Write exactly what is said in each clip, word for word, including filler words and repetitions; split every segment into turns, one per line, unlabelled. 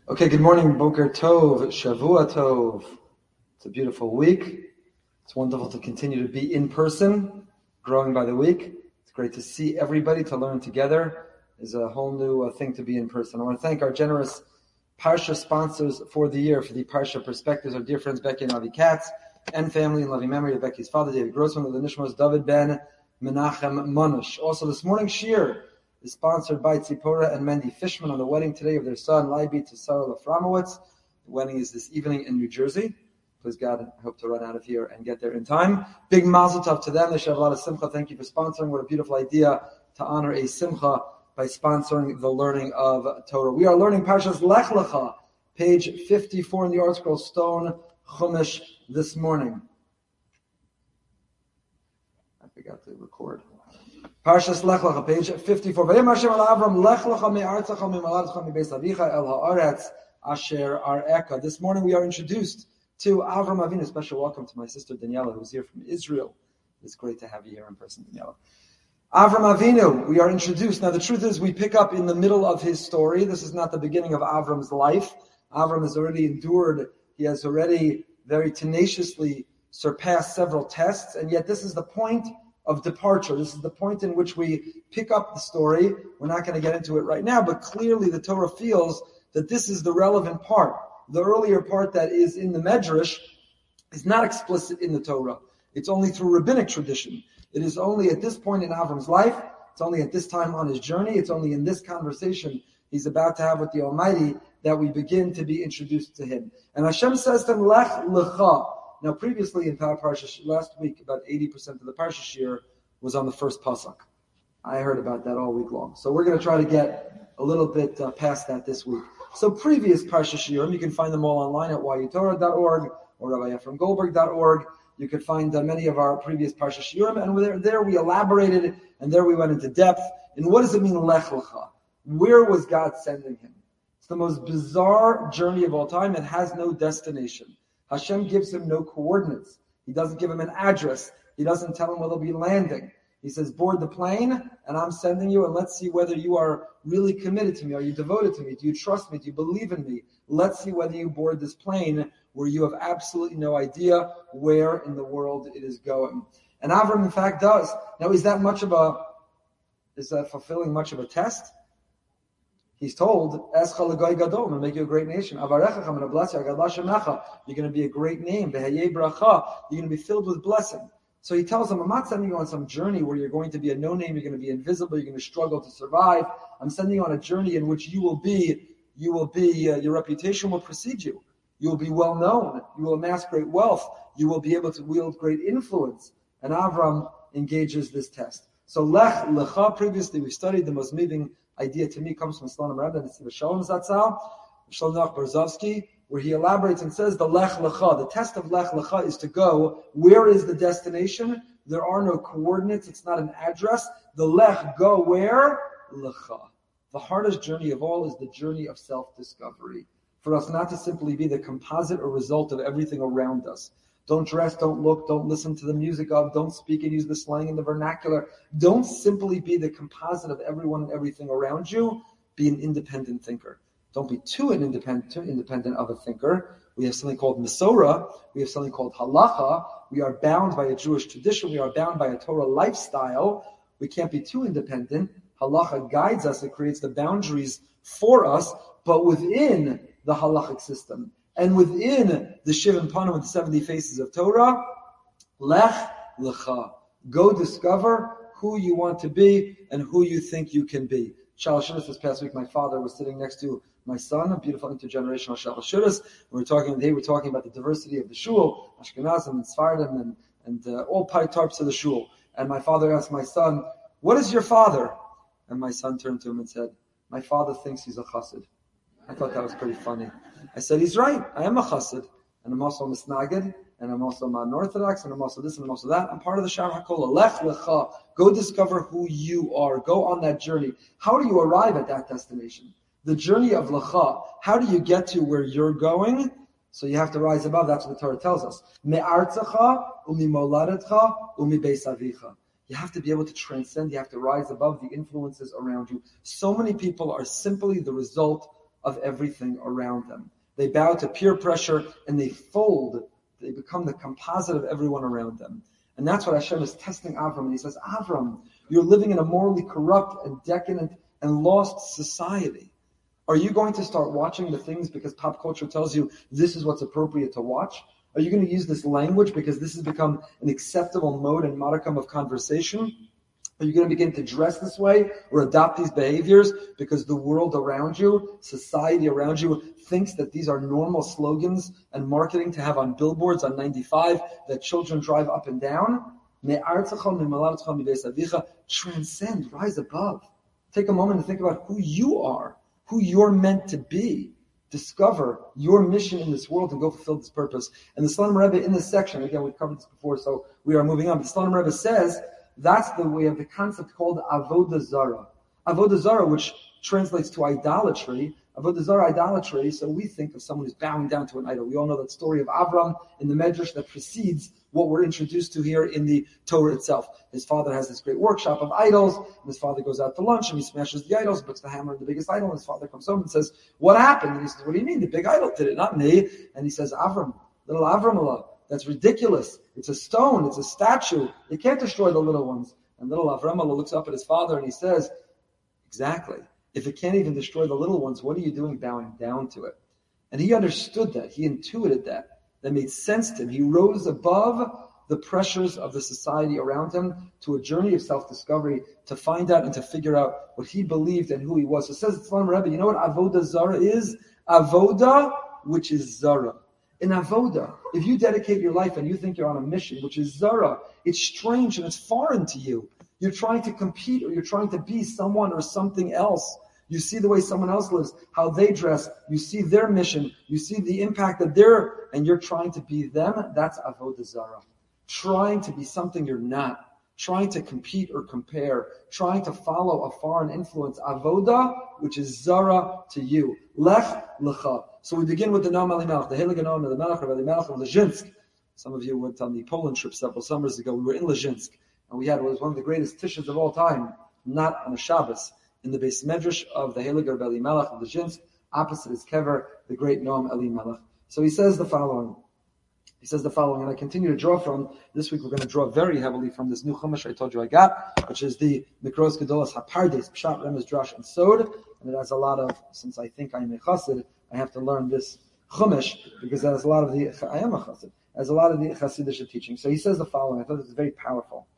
Okay, good morning, Boker Tov, Shavua Tov. It's a beautiful week. It's wonderful to continue to be in person, growing by the week. It's great to see everybody, to learn together. Is a whole new uh, thing to be in person. I want to thank our generous Parsha sponsors for the year, for the Parsha Perspectives, our dear friends Becky and Avi Katz, and family in loving memory of Becky's father, David Grossman, of the Nishmos, David Ben Menachem Manush. Also, this morning's shir is sponsored by Tzipora and Mendy Fishman on the wedding today of their son, Leiby, to Sarah Laframowitz. The wedding is this evening in New Jersey. Please God, I hope to run out of here and get there in time. Big mazel tov to them. They should have a lot of simcha. Thank you for sponsoring. What a beautiful idea to honor a simcha by sponsoring the learning of Torah. We are learning Parshas Lech Lecha, page fifty-four in the ArtScroll Stone Chumash this morning. I forgot to record. Parshas Lech Lecha, page fifty-four. Vayim Hashem al Avram Lech Lecha me'artzecha me'moladcha me'beis avicha el ha'aretz asher ar'eka. This morning we are introduced to Avram Avinu. Special welcome to my sister Daniela, who's here from Israel. It's great to have you here in person, Daniela. Avram Avinu, we are introduced. Now the truth is we pick up in the middle of his story. This is not the beginning of Avram's life. Avram has already endured. He has already very tenaciously surpassed several tests, and yet this is the point of departure. This is the point in which we pick up the story. We're not going to get into it right now, but clearly the Torah feels that this is the relevant part. The earlier part that is in the Medrash is not explicit in the Torah. It's only through rabbinic tradition. It is only at this point in Avram's life. It's only at this time on his journey. It's only in this conversation he's about to have with the Almighty that we begin to be introduced to him. And Hashem says to him, Lech Lecha. Now, previously in Parsha, last week, about eighty percent of the Parsha Shir was on the first pasuk. I heard about that all week long. So we're going to try to get a little bit uh, past that this week. So previous Parsha Shirim, you can find them all online at y u torah dot org or rabbi ephraim goldberg dot org. You can find uh, many of our previous Parsha Shirim, and there, there we elaborated, and there we went into depth. And what does it mean, Lech Lecha? Where was God sending him? It's the most bizarre journey of all time. It has no destination. Hashem gives him no coordinates. He doesn't give him an address. He doesn't tell him where they'll be landing. He says, board the plane, and I'm sending you, and let's see whether you are really committed to me. Are you devoted to me? Do you trust me? Do you believe in me? Let's see whether you board this plane where you have absolutely no idea where in the world it is going. And Avram, in fact, does. Now, is that much of a, is that fulfilling much of a test? He's told, Escha l'goy gadol, I'm going to make you a great nation. Avarecha, I'm going to bless you. Agadla shemecha, you're going to be a great name. Behayei bracha, you're going to be filled with blessing. So he tells them, I'm not sending you on some journey where you're going to be a no-name, you're going to be invisible, you're going to struggle to survive. I'm sending you on a journey in which you will be, you will be, uh, your reputation will precede you. You will be well known. You will amass great wealth. You will be able to wield great influence. And Avram engages this test. So Lech Lecha, previously we studied, the most moving idea to me comes from Slonim Rebbe, and it's the Shalom Zatzal, Shalom Barzovsky, where he elaborates and says the Lech Lecha, the test of Lech Lecha is to go, where is the destination? There are no coordinates, it's not an address. The Lech, go where? Lecha. The hardest journey of all is the journey of self-discovery. For us not to simply be the composite or result of everything around us. Don't dress, don't look, don't listen to the music of, don't speak and use the slang and the vernacular. Don't simply be the composite of everyone and everything around you. Be an independent thinker. Don't be too an independent, too independent of a thinker. We have something called Masorah. We have something called Halacha. We are bound by a Jewish tradition. We are bound by a Torah lifestyle. We can't be too independent. Halacha guides us. It creates the boundaries for us, but within the halachic system. And within the Shivim Panim with the seventy faces of Torah, Lech Lecha. Go discover who you want to be and who you think you can be. Shal Shudas this past week, my father was sitting next to my son, a beautiful intergenerational Shal Shudas. We were talking, they were talking about the diversity of the shul, Ashkenazim and Sfardim and, and uh, all types of the shul. And my father asked my son, what is your father? And my son turned to him and said, my father thinks he's a chassid. I thought that was pretty funny. I said, he's right. I am a chassid. And I'm also a misnagid. And I'm also non-orthodox. And I'm also this and I'm also that. I'm part of the Shar HaKolah. Lech Lecha. Go discover who you are. Go on that journey. How do you arrive at that destination? The journey of Lecha. How do you get to where you're going? So you have to rise above. That's what the Torah tells us. Me'artzecha umi moladetcha umi beis avicha. You have to be able to transcend. You have to rise above the influences around you. So many people are simply the result of everything around them. They bow to peer pressure and they fold. They become the composite of everyone around them. And that's what Hashem is testing Avram. And he says, Avram, you're living in a morally corrupt and decadent and lost society. Are you going to start watching the things because pop culture tells you this is what's appropriate to watch? Are you going to use this language because this has become an acceptable mode and modicum of conversation? Are you going to begin to dress this way or adopt these behaviors because the world around you, society around you, thinks that these are normal slogans and marketing to have on billboards on ninety-five that children drive up and down? Transcend, rise above. Take a moment to think about who you are, who you're meant to be. Discover your mission in this world and go fulfill this purpose. And the Slonim Rebbe in this section, again, we've covered this before, so we are moving on. But the Slonim Rebbe says that's the way of the concept called Avodah Zarah. Avodah Zarah, which translates to idolatry. Avodah Zarah, idolatry, so we think of someone who's bowing down to an idol. We all know that story of Avram in the Medrash that precedes what we're introduced to here in the Torah itself. His father has this great workshop of idols, and his father goes out to lunch, and he smashes the idols, puts the hammer in the biggest idol, and his father comes home and says, what happened? And he says, what do you mean? The big idol did it, not me. And he says, Avram, little Avram Allah, that's ridiculous. It's a stone, it's a statue. You can't destroy the little ones. And little Avram Allah looks up at his father and he says, exactly. If it can't even destroy the little ones, what are you doing bowing down to it? And he understood that. He intuited that. That made sense to him. He rose above the pressures of the society around him to a journey of self-discovery to find out and to figure out what he believed and who he was. So it says, Tzlan Rebbe, you know what Avodah Zarah is? Avodah, which is Zarah. In Avodah, if you dedicate your life and you think you're on a mission, which is Zarah, it's strange and it's foreign to you. You're trying to compete or you're trying to be someone or something else. You see the way someone else lives, how they dress. You see their mission. You see the impact that they're, and you're trying to be them. That's Avodah Zarah. Trying to be something you're not. Trying to compete or compare. Trying to follow a foreign influence. Avodah, which is Zarah to you. Lech Lecha. So we begin with the Noam Elimelech, the Heilige Noam Elimelech, Rabbi Elimelech of Lezhinsk. Some of you went on the Poland trip several summers ago. We were in Lezhinsk, and we had what was one of the greatest tishes of all time, not on a Shabbos, in the Beis Medrash of the Heilige Rabbi Elimelech of Lezhinsk, opposite his kever, the great Noam Elimelech. So he says the following. He says the following, and I continue to draw from, this week we're going to draw very heavily from this new Chumash I told you I got, which is the Mikros Gedolas HaPardes, Pshat, Remez, Drash, and Sod, and it has a lot of, since I think I'm a Chassid, I have to learn this Chumash, because it has a lot of the, I am a Chassid, has a lot of the Chassidish teaching. So he says the following, I thought this is very powerful.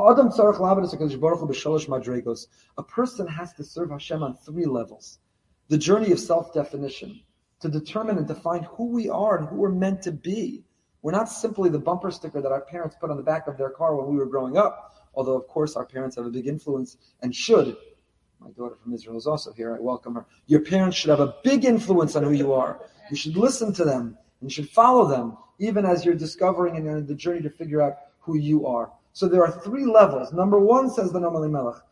A person has to serve Hashem on three levels. The journey of self-definition, to determine and define who we are and who we're meant to be. We're not simply the bumper sticker that our parents put on the back of their car when we were growing up, although of course our parents have a big influence and should. My daughter from Israel is also here. I welcome her. Your parents should have a big influence on who you are. You should listen to them and you should follow them, even as you're discovering and you're on the journey to figure out who you are. So there are three levels. Number one, says the Noam Elimelech,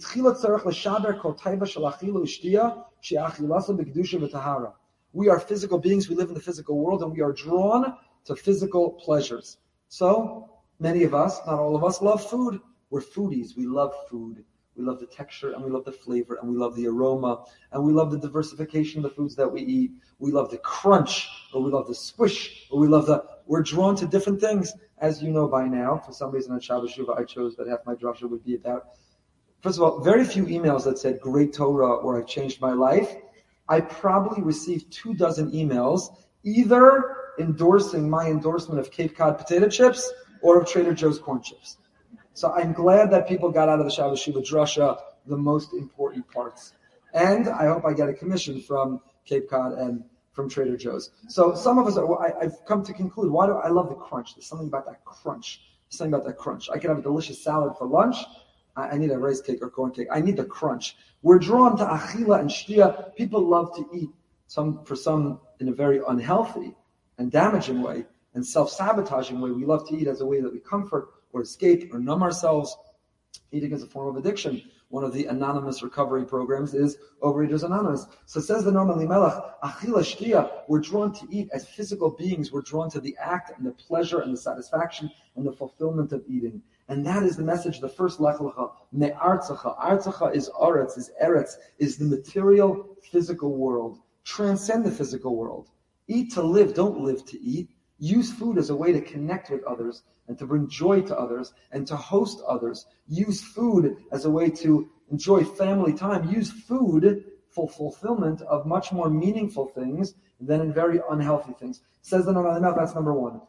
we are physical beings. We live in the physical world, and we are drawn to physical pleasures. So many of us, not all of us, love food. We're foodies. We love food. We love the texture, and we love the flavor, and we love the aroma, and we love the diversification of the foods that we eat. We love the crunch, or we love the squish, or we love the... We're drawn to different things, as you know by now. For some reason on Shabbos Shuvah, I chose that half my drasha would be about. First of all, very few emails that said great Torah or I changed my life. I probably received two dozen emails, either endorsing my endorsement of Cape Cod potato chips or of Trader Joe's corn chips. So I'm glad that people got out of the Shabbos Shuvah drasha the most important parts. And I hope I get a commission from Cape Cod and from Trader Joe's. So some of us, are, I, I've come to conclude, why do I love the crunch? There's something about that crunch. There's something about that crunch. I can have a delicious salad for lunch. I, I need a rice cake or corn cake. I need the crunch. We're drawn to achila and shtia. People love to eat, some for some in a very unhealthy and damaging way and self-sabotaging way. We love to eat as a way that we comfort or escape or numb ourselves. Eating is a form of addiction. One of the anonymous recovery programs is Overeaters Anonymous. So says the Noam Elimelech, achila shtia, we're drawn to eat as physical beings. We're drawn to the act and the pleasure and the satisfaction and the fulfillment of eating. And that is the message, the first Lech Lecha, me'artzacha. Artzacha is Aretz, is Eretz, is the material, physical world. Transcend the physical world. Eat to live, don't live to eat. Use food as a way to connect with others and to bring joy to others and to host others. Use food as a way to enjoy family time. Use food for fulfillment of much more meaningful things than in very unhealthy things. Says the Nonah Lemach, that's number one.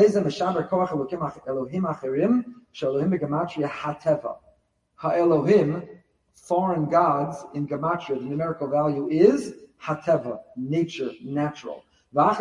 Ha'elohim, foreign gods in Gematria, the numerical value is Hateva, nature, natural. So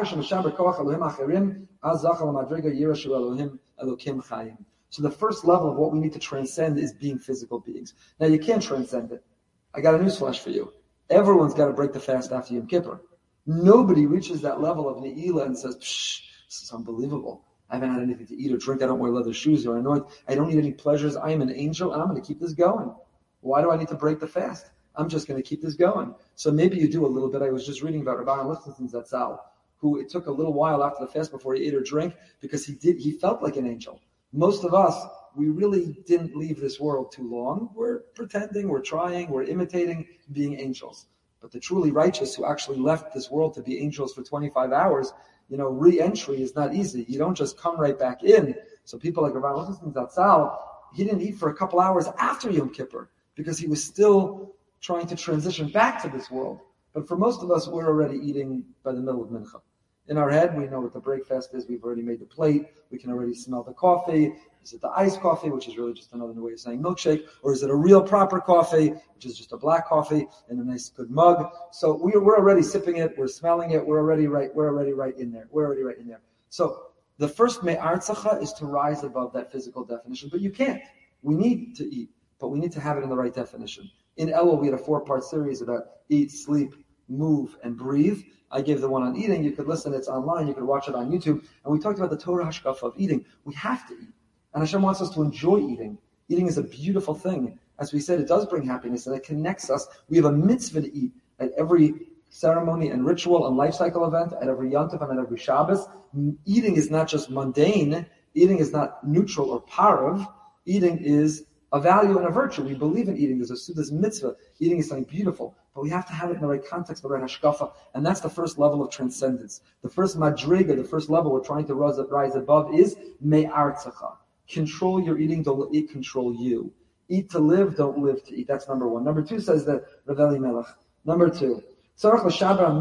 the first level of what we need to transcend is being physical beings. Now you can't transcend it. I got a newsflash for you. Everyone's got to break the fast after Yom Kippur. Nobody reaches that level of Ne'ilah and says, Psh, this is unbelievable. I haven't had anything to eat or drink. I don't wear leather shoes or anoint. I don't need any pleasures. I am an angel and I'm going to keep this going. Why do I need to break the fast? I'm just going to keep this going. So maybe you do a little bit. I was just reading about Rabbi Lichtenstein Zatzal, who it took a little while after the fast before he ate or drank because he did. He felt like an angel. Most of us, we really didn't leave this world too long. We're pretending, we're trying, we're imitating being angels. But the truly righteous who actually left this world to be angels for twenty-five hours, you know, re-entry is not easy. You don't just come right back in. So people like Rabbi Lichtenstein Zatzal, he didn't eat for a couple hours after Yom Kippur because he was still trying to transition back to this world. But for most of us, we're already eating by the middle of Mincha. In our head, we know what the breakfast is. We've already made the plate. We can already smell the coffee. Is it the iced coffee, which is really just another way of saying milkshake? Or is it a real proper coffee, which is just a black coffee in a nice good mug? So we're, we're already sipping it. We're smelling it. We're already right. We're already right in there. We're already right in there. So the first me'artzacha is to rise above that physical definition. But you can't. We need to eat, but we need to have it in the right definition. In Elul, we had a four-part series about eat, sleep, move, and breathe. I gave the one on eating. You could listen. It's online. You could watch it on YouTube. And we talked about the Torah hashkafa of eating. We have to eat. And Hashem wants us to enjoy eating. Eating is a beautiful thing. As we said, it does bring happiness and it connects us. We have a mitzvah to eat at every ceremony and ritual and life cycle event, at every Yontif and at every Shabbos. Eating is not just mundane. Eating is not neutral or parav. Eating is a value and a virtue. We believe in eating. There's a this mitzvah. Eating is something beautiful. But we have to have it in the right context, the right hashkafa. And that's the first level of transcendence. The first madriga, the first level we're trying to rise, rise above is me'artzacha. Control your eating, don't let it control you. Eat to live, don't live to eat. That's number one. Number two says that Rav Eli Melech. Number two. Number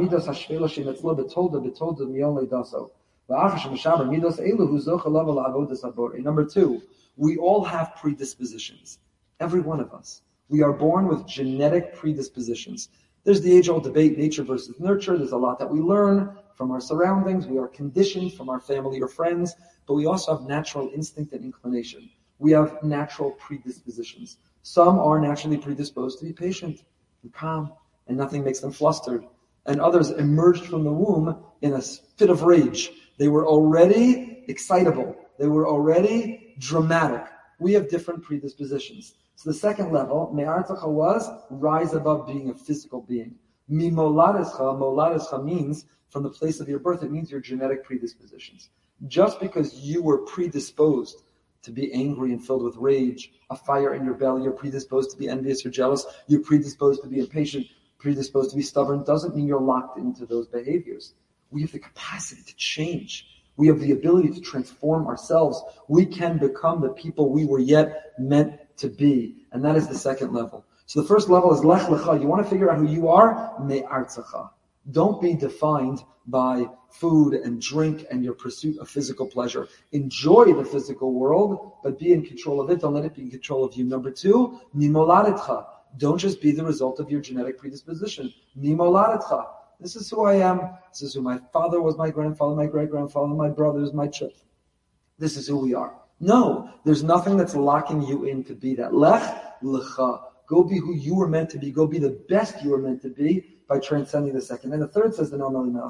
two, we all have predispositions. Every one of us. We are born with genetic predispositions. There's the age-old debate, nature versus nurture. There's a lot that we learn from our surroundings. We are conditioned from our family or friends, but we also have natural instinct and inclination. We have natural predispositions. Some are naturally predisposed to be patient and calm, and nothing makes them flustered. And others emerged from the womb in a fit of rage. They were already excitable. They were already dramatic. We have different predispositions. So the second level, me'artzacha, was rise above being a physical being. Mimoladescha, moladescha means from the place of your birth, it means your genetic predispositions. Just because you were predisposed to be angry and filled with rage, a fire in your belly, you're predisposed to be envious or jealous, you're predisposed to be impatient, predisposed to be stubborn, doesn't mean you're locked into those behaviors. We have the capacity to change. We have the ability to transform ourselves. We can become the people we were yet meant to be. And that is the second level. So the first level is lech lecha. You want to figure out who you are? Me'artzacha. Don't be defined by food and drink and your pursuit of physical pleasure. Enjoy the physical world, but be in control of it. Don't let it be in control of you. Number two, mimoladetcha. Don't just be the result of your genetic predisposition. Mimoladetcha. This is who I am. This is who my father was, my grandfather, my great-grandfather, my brothers, my children. This is who we are. No, there's nothing that's locking you in to be that. Lech lecha. Go be who you were meant to be. Go be the best you were meant to be by transcending the second. And the third says the Nonah Lemach.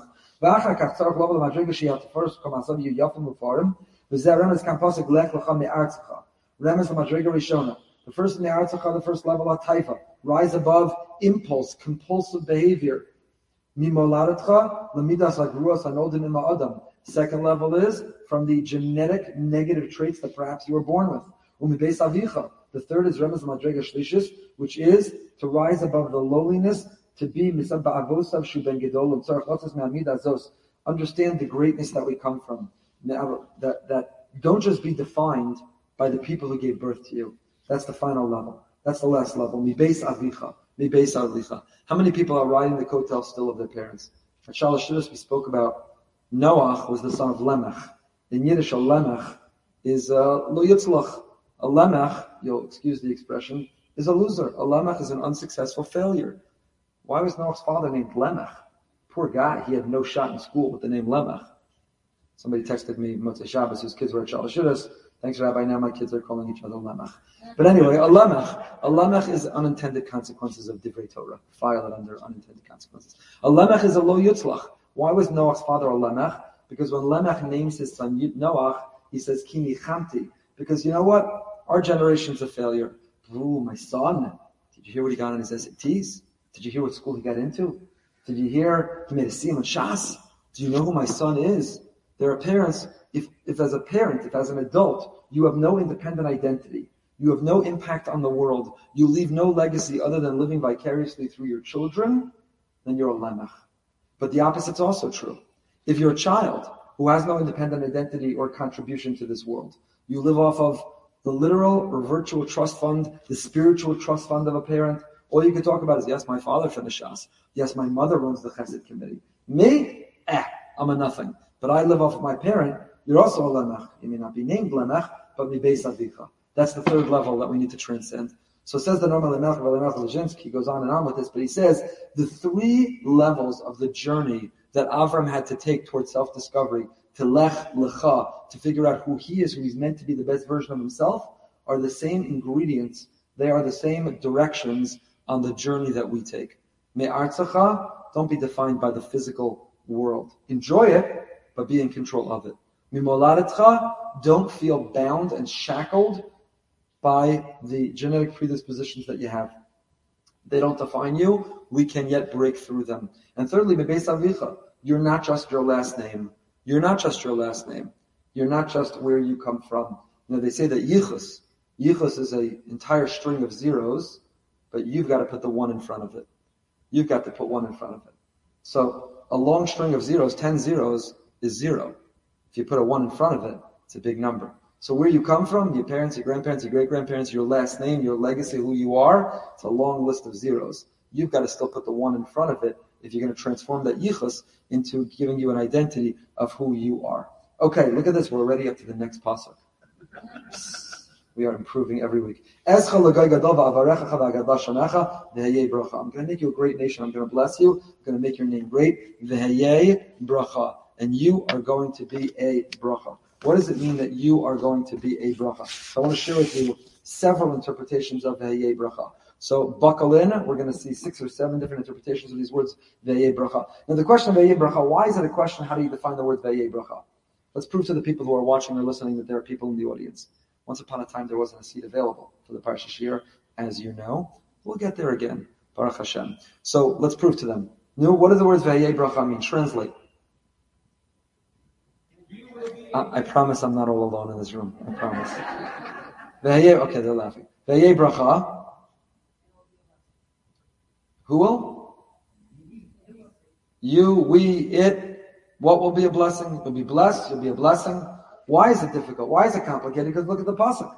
The first me'artzacha, the first level of taifa. Rise above impulse, compulsive behavior. Mimoladetcha, lamidas agruas anodin ima adam. Second level is from the genetic negative traits that perhaps you were born with. The third is Remez Madrega Shlishis, which is to rise above the lowliness to be misab ba'avosav shu ben gedolim tzarich lotzos me'amid azos. Understand the greatness that we come from. That that don't just be defined by the people who gave birth to you. That's the final level. That's the last level. Mi beis avicha, mi beis avicha. How many people are riding the coattails still of their parents? At Shalosh Shidduchos we spoke about Noach was the son of Lemech. In Yiddish, a Lemech is uh, lo yitzlach. A Lemech, you'll excuse the expression, is a loser. A Lemech is an unsuccessful failure. Why was Noach's father named Lemech? Poor guy, he had no shot in school with the name Lemech. Somebody texted me, Motzei Shabbos, whose kids were at Shalosh Shidduchos. Thanks, Rabbi, now my kids are calling each other Lemech. But anyway, a Lemech. A Lemech is unintended consequences of Divrei Torah. File it under unintended consequences. A Lemech is a lo yitzlach. Why was Noach's father a Lemech? Because when Lemech names his son Noach, he says, Ki nichamti. Because you know what? Our generation's a failure. Ooh, my son. Did you hear what he got on his S A Ts? Did you hear what school he got into? Did you hear he made a seal in Shas? Do you know who my son is? There are parents, if, if as a parent, if as an adult, you have no independent identity, you have no impact on the world, you leave no legacy other than living vicariously through your children, then you're a Lemech. But the opposite's also true. If you're a child who has no independent identity or contribution to this world, you live off of the literal or virtual trust fund, the spiritual trust fund of a parent, all you can talk about is, yes, my father finished Shas. Yes, my mother runs the Chesed committee. Me? Eh, I'm a nothing. But I live off of my parent. You're also a Lemech. You may not be named Lemech, but mi beis avicha. That's the third level that we need to transcend. So it says the Norma Lemech, Lemech Lezhinsky, he goes on and on with this, but he says the three levels of the journey that Avram had to take towards self-discovery, to lech lecha, to figure out who he is, who he's meant to be the best version of himself, are the same ingredients. They are the same directions on the journey that we take. Me'artzacha, don't be defined by the physical world. Enjoy it, but be in control of it. Mimoladetcha, don't feel bound and shackled by the genetic predispositions that you have. They don't define you. We can yet break through them. And thirdly, mebeis avicha, you're not just your last name. You're not just your last name. You're not just where you come from. You know, they say that yichus, yichus is an entire string of zeros, but you've got to put the one in front of it. You've got to put one in front of it. So a long string of zeros, ten zeros, is zero. If you put a one in front of it, it's a big number. So where you come from, your parents, your grandparents, your great-grandparents, your last name, your legacy, who you are, it's a long list of zeros. You've got to still put the one in front of it if you're going to transform that yichus into giving you an identity of who you are. Okay, look at this. We're already up to the next pasuk. We are improving every week. I'm going to make you a great nation. I'm going to bless you. I'm going to make your name great. And you are going to be a bracha. What does it mean that you are going to be a bracha? So I want to share with you several interpretations of Veheye bracha. So buckle in. We're going to see six or seven different interpretations of these words, Veheye bracha. Now the question of Veheye bracha, why is it a question? How do you define the word Veheye bracha? Let's prove to the people who are watching or listening that there are people in the audience. Once upon a time, there wasn't a seat available for the Parsha Shir, as you know. We'll get there again, Baruch Hashem. So let's prove to them. No, what do the words Veheye bracha mean? Translate. I, I promise I'm not all alone in this room. I promise. Veheye, okay, they're laughing. Veheye bracha. Who will? You, we, it. What will be a blessing? You'll be blessed. You'll be a blessing. Why is it difficult? Why is it complicated? Because look at the pasuk.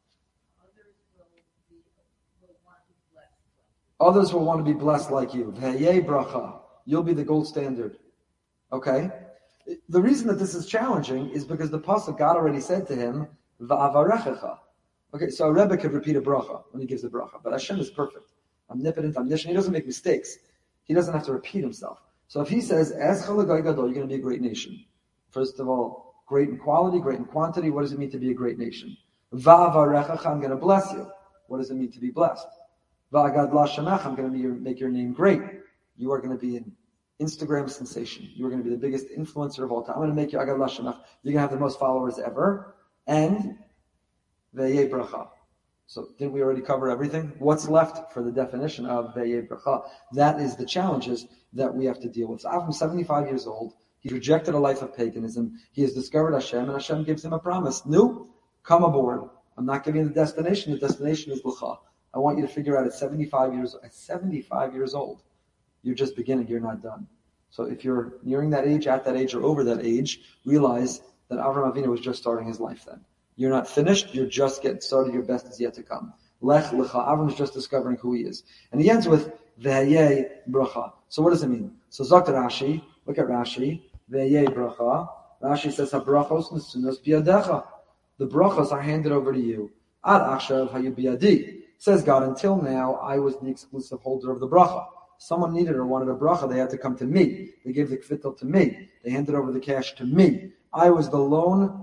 Others will want to be blessed like you. Veheye bracha. You'll be the gold standard. Okay? The reason that this is challenging is because the pasuk, God already said to him, Va'avarechecha. Okay, so a Rebbe could repeat a bracha when he gives the bracha, but Hashem is perfect, omnipotent, omniscient. He doesn't make mistakes. He doesn't have to repeat himself. So if he says, Escha l'goy gadol, you're going to be a great nation. First of all, great in quality, great in quantity. What does it mean to be a great nation? Va'avarechecha, I'm going to bless you. What does it mean to be blessed? Va'agadla shemech, I'm going to your, make your name great. You are going to be an Instagram sensation. You are going to be the biggest influencer of all time. I'm going to make you Agadla shemech. You're going to have the most followers ever. And Veheye bracha. So didn't we already cover everything? What's left for the definition of Veheye bracha? That is the challenges that we have to deal with. So Avram, seventy-five years old, he rejected a life of paganism. He has discovered Hashem, and Hashem gives him a promise. No, come aboard. I'm not giving you the destination. The destination is L'cha. I want you to figure out at seventy-five years, at seventy-five years old, You're just beginning. You're not done. So if you're nearing that age, at that age, or over that age, realize that Avram Avinu was just starting his life then. You're not finished. You're just getting started. Your best is yet to come. Lech lecha. Avram is just discovering who he is. And he ends with V'hayei bracha. So what does it mean? So Zakt Rashi, look at Rashi. V'hayei bracha. Rashi says, HaBrachos nesunos biyadecha. The brachos are handed over to you. Ad achshav hayu biyadi. Says God, until now, I was the exclusive holder of the bracha. Someone needed or wanted a bracha, they had to come to me. They gave the kvittel to me. They handed over the cash to me. I was the lone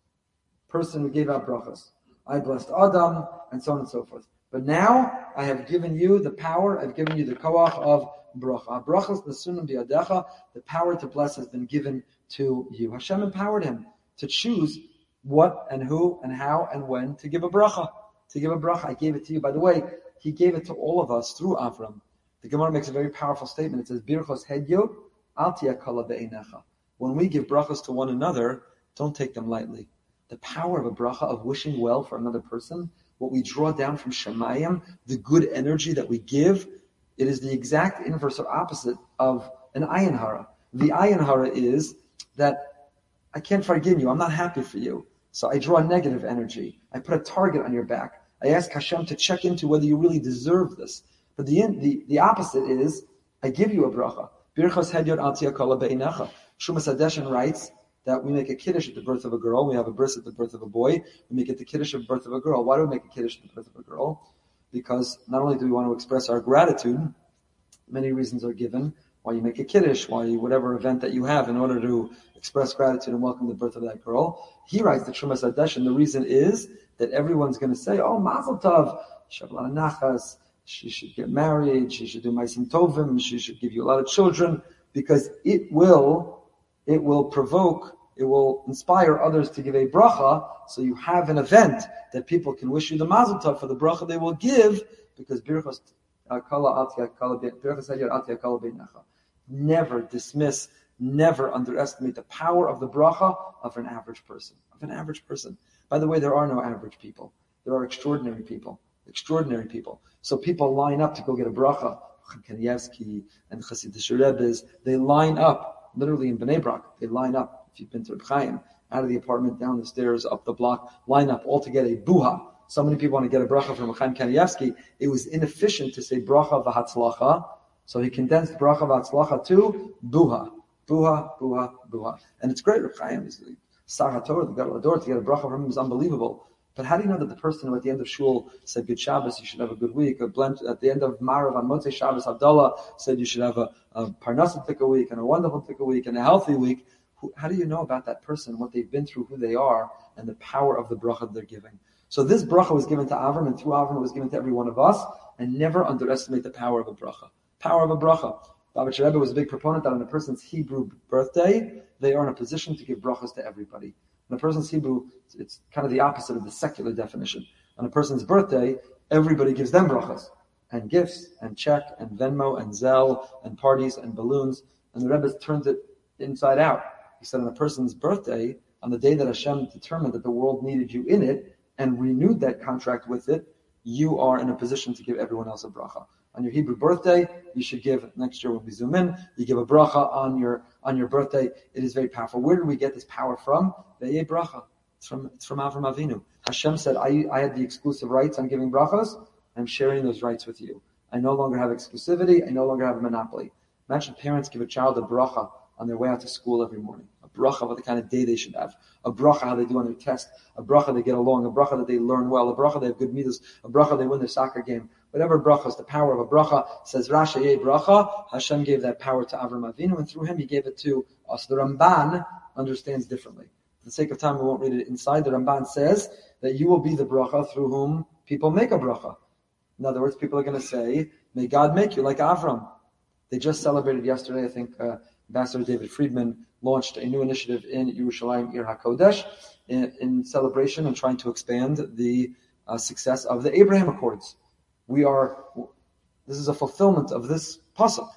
person who gave out brachas. I blessed Adam, and so on and so forth. But now, I have given you the power, I've given you the koach of bracha. Brachas nesunim biyadecha, the power to bless has been given to you. Hashem empowered him to choose what and who and how and when to give a bracha. To give a bracha, I gave it to you. By the way, he gave it to all of us through Avram. The Gemara makes a very powerful statement. It says, Birchos hedyo al tiyakala be'einecha. When we give brachas to one another, don't take them lightly. The power of a bracha, of wishing well for another person, what we draw down from Shemayim, the good energy that we give, it is the exact inverse or opposite of an ayin hara. The ayin hara is that I can't forgive you, I'm not happy for you. So I draw negative energy. I put a target on your back. I ask Hashem to check into whether you really deserve this. But the the, the opposite is, I give you a bracha. Birchos hedyot al tiyakala be'einecha. Shumas Hadeshin writes that we make a kiddush at the birth of a girl. We have a bris at the birth of a boy. We make it the kiddush at the birth of a girl. Why do we make a kiddush at the birth of a girl? Because not only do we want to express our gratitude, many reasons are given why you make a kiddush, why you, whatever event that you have in order to express gratitude and welcome the birth of that girl. He writes the Shumas Hadeshin, the reason is that everyone's going to say, oh, Mazel Tov, Shavla Nachas, she should get married, she should do Maisim Tovim, she should give you a lot of children, because it will, it will provoke, it will inspire others to give a bracha, so you have an event that people can wish you the Mazel Tov for the bracha they will give, because Birchos Kala Atiyah Kala Birchos Hedyot Atiyah Kala Be'einecha. Never dismiss, never underestimate the power of the bracha of an average person. Of an average person. By the way, there are no average people. There are extraordinary people. Extraordinary people. So people line up to go get a bracha. Kanievsky and Chassidish Rebbes, they line up, literally in Bnei Brak, they line up, if you've been to Reb Chaim, out of the apartment, down the stairs, up the block, line up all to get a buha. So many people want to get a bracha from Chaim Kanievsky. It was inefficient to say bracha v'hatzlacha, so he condensed bracha v'hatzlacha to buha. Buha, buha, buha. And it's great, Reb Chaim is Sar HaTorah, the Gadol HaDor, to get a bracha from him is unbelievable. But how do you know that the person who at the end of Shul said good Shabbos, you should have a good week, or blend, at the end of Marav on Motzei Shabbos, Havdalah said you should have a, a Parnasset a week, and a wonderful a week, and a healthy week? Who, how do you know about that person, what they've been through, who they are, and the power of the bracha they're giving? So this bracha was given to Avram, and through Avram it was given to every one of us, and never underestimate the power of a bracha. Power of a bracha. Babich Rebbe was a big proponent that on a person's Hebrew birthday, they are in a position to give brachas to everybody. On a person's Hebrew, it's kind of the opposite of the secular definition. On a person's birthday, everybody gives them brachas, and gifts, and check, and Venmo, and Zelle, and parties, and balloons. And the Rebbe turned it inside out. He said on a person's birthday, on the day that Hashem determined that the world needed you in it, and renewed that contract with it, you are in a position to give everyone else a bracha. On your Hebrew birthday, you should give, next year when we zoom in, you give a bracha on your on your birthday. It is very powerful. Where did we get this power from? Ve'yeh bracha. It's from it's from Avram Avinu. Hashem said, I, I had the exclusive rights on giving brachas. I'm sharing those rights with you. I no longer have exclusivity. I no longer have a monopoly. Imagine parents give a child a bracha on their way out to school every morning. A bracha of the kind of day they should have. A bracha how they do on their test. A bracha they get along. A bracha that they learn well. A bracha they have good midas. A bracha they win their soccer game. Whatever bracha is the power of a bracha, says Rashi Yeh bracha. Hashem gave that power to Avram Avinu, and through him he gave it to us. The Ramban understands differently. For the sake of time, we won't read it inside. The Ramban says that you will be the bracha through whom people make a bracha. In other words, people are going to say, may God make you like Avram. They just celebrated yesterday, I think, uh, Ambassador David Friedman launched a new initiative in Yerushalayim, Ir HaKodesh, in, in celebration and trying to expand the uh, success of the Abraham Accords. We are, this is a fulfillment of this pasuk.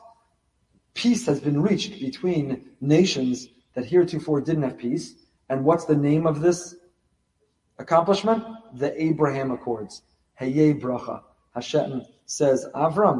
Peace has been reached between nations that heretofore didn't have peace. And what's the name of this accomplishment? The Abraham Accords. Hayei bracha. Hashem says, Avram,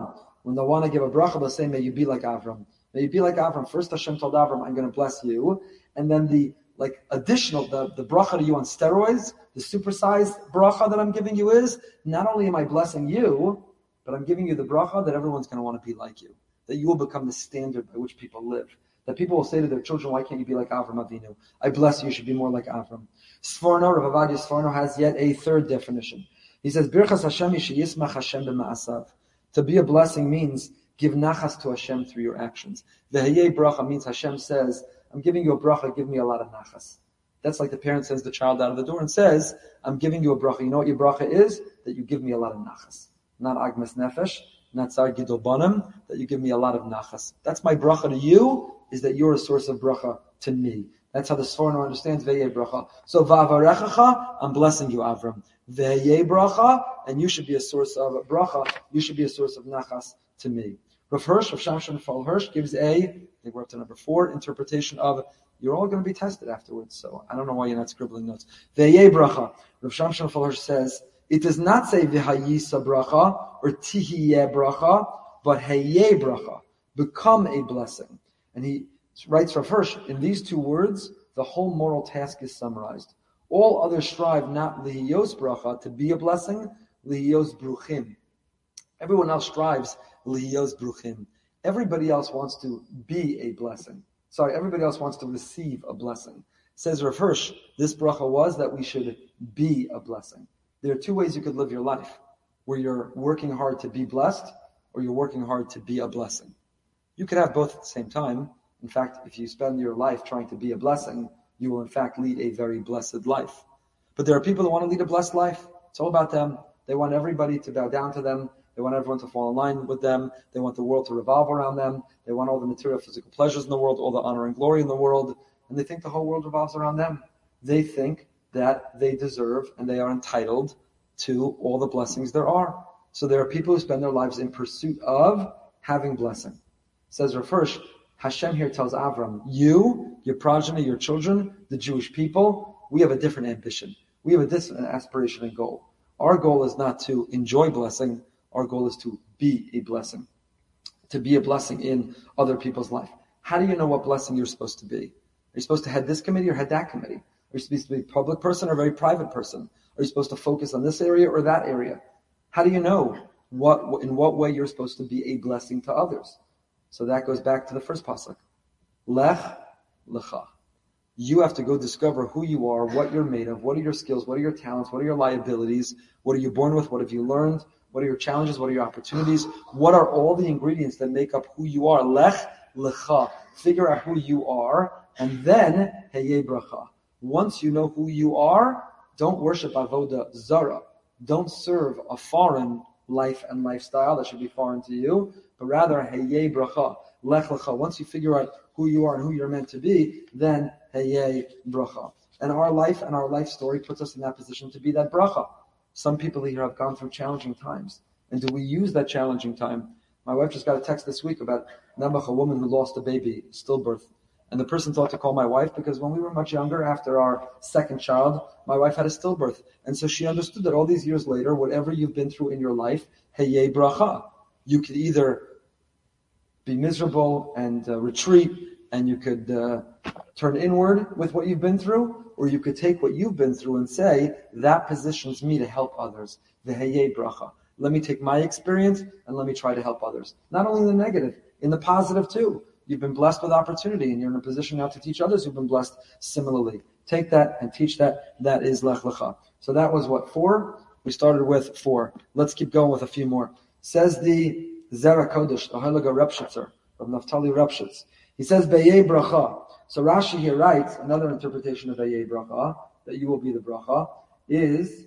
When they want to give a bracha, they'll say, may you be like Avram. May you be like Avram. First Hashem told Avram, I'm going to bless you. And then the like additional, the, the bracha to you on steroids, the supersized bracha that I'm giving you is, not only am I blessing you, but I'm giving you the bracha that everyone's going to want to be like you. That you will become the standard by which people live. That people will say to their children, why can't you be like Avram Avinu? I bless you, you should be more like Avram. Sforno, Rav Avadia Sforno has yet a third definition. He says, Birchas Hashem yishayismach Hashem b'ma'asav. To be a blessing means give nachas to Hashem through your actions. Veheyeh bracha means Hashem says, I'm giving you a bracha, give me a lot of nachas. That's like the parent sends the child out of the door and says, I'm giving you a bracha. You know what your bracha is? That you give me a lot of nachas. Not agmas nefesh, not zar gidol banim, that you give me a lot of nachas. That's my bracha to you, is that you're a source of bracha to me. That's how the Sforno understands Veheyeh bracha. So va'avarechacha, I'm blessing you, Avram. Veheyeh bracha, and you should be a source of bracha. You should be a source of nachas to me. Rav Hirsch, Rav Shamshon Fal Hirsch gives a, I think we're up to number four, interpretation of, you're all going to be tested afterwards, so I don't know why you're not scribbling notes. Veheyeh bracha. Rav Shamshon Fal Hirsch says, it does not say v'hayisa bracha or tihiyeh bracha, but heyeh bracha, become a blessing. And he writes Rav Hirsch, in these two words, the whole moral task is summarized. All others strive not lihiyos bracha, to be a blessing, lihiyos bruchim. Everyone else strives lihiyos bruchim. Everybody else wants to be a blessing. Sorry, everybody else wants to receive a blessing. Says Rav Hirsch, this bracha was that we should be a blessing. There are two ways you could live your life, where you're working hard to be blessed, or you're working hard to be a blessing. You could have both at the same time. In fact, if you spend your life trying to be a blessing, you will in fact lead a very blessed life. But there are people that want to lead a blessed life. It's all about them. They want everybody to bow down to them. They want everyone to fall in line with them. They want the world to revolve around them. They want all the material physical pleasures in the world, all the honor and glory in the world. And they think the whole world revolves around them. They think that they deserve and they are entitled to all the blessings there are. So there are people who spend their lives in pursuit of having blessing. Says Rav Hirsch, Hashem here tells Avram, you, your progeny, your children, the Jewish people, we have a different ambition. We have a different aspiration and goal. Our goal is not to enjoy blessing. Our goal is to be a blessing. To be a blessing in other people's life. How do you know what blessing you're supposed to be? Are you supposed to head this committee or head that committee? Are you supposed to be a public person or a very private person? Are you supposed to focus on this area or that area? How do you know what, in what way you're supposed to be a blessing to others? So that goes back to the first pasuk. Lech lecha. You have to go discover who you are, what you're made of, what are your skills, what are your talents, what are your liabilities, what are you born with, what have you learned, what are your challenges, what are your opportunities, what are all the ingredients that make up who you are. Lech lecha. Figure out who you are, and then heyeh bracha. Once you know who you are, don't worship avoda zara. Don't serve a foreign life and lifestyle that should be foreign to you, but rather heyeh bracha, lech lecha. Once you figure out who you are and who you're meant to be, then heyeh bracha. And our life and our life story puts us in that position to be that bracha. Some people here have gone through challenging times. And do we use that challenging time? My wife just got a text this week about Nebuch, a woman who lost a baby, stillbirth. And the person thought to call my wife because when we were much younger, after our second child, my wife had a stillbirth. And so she understood that all these years later, whatever you've been through in your life, heyeh bracha. You could either be miserable and uh, retreat, and you could uh, turn inward with what you've been through, or you could take what you've been through and say, that positions me to help others. The heyeh bracha. Let me take my experience and let me try to help others. Not only in the negative, in the positive too. You've been blessed with opportunity, and you're in a position now to teach others who've been blessed similarly. Take that and teach that. That is lech lecha. So that was what, four? We started with four. Let's keep going with a few more. Says the Zera Kodesh, the Heilige Rebshitzer, of Naftali Rebshitz. He says, Beyei bracha. So Rashi here writes, another interpretation of Beyei bracha, that you will be the bracha, is,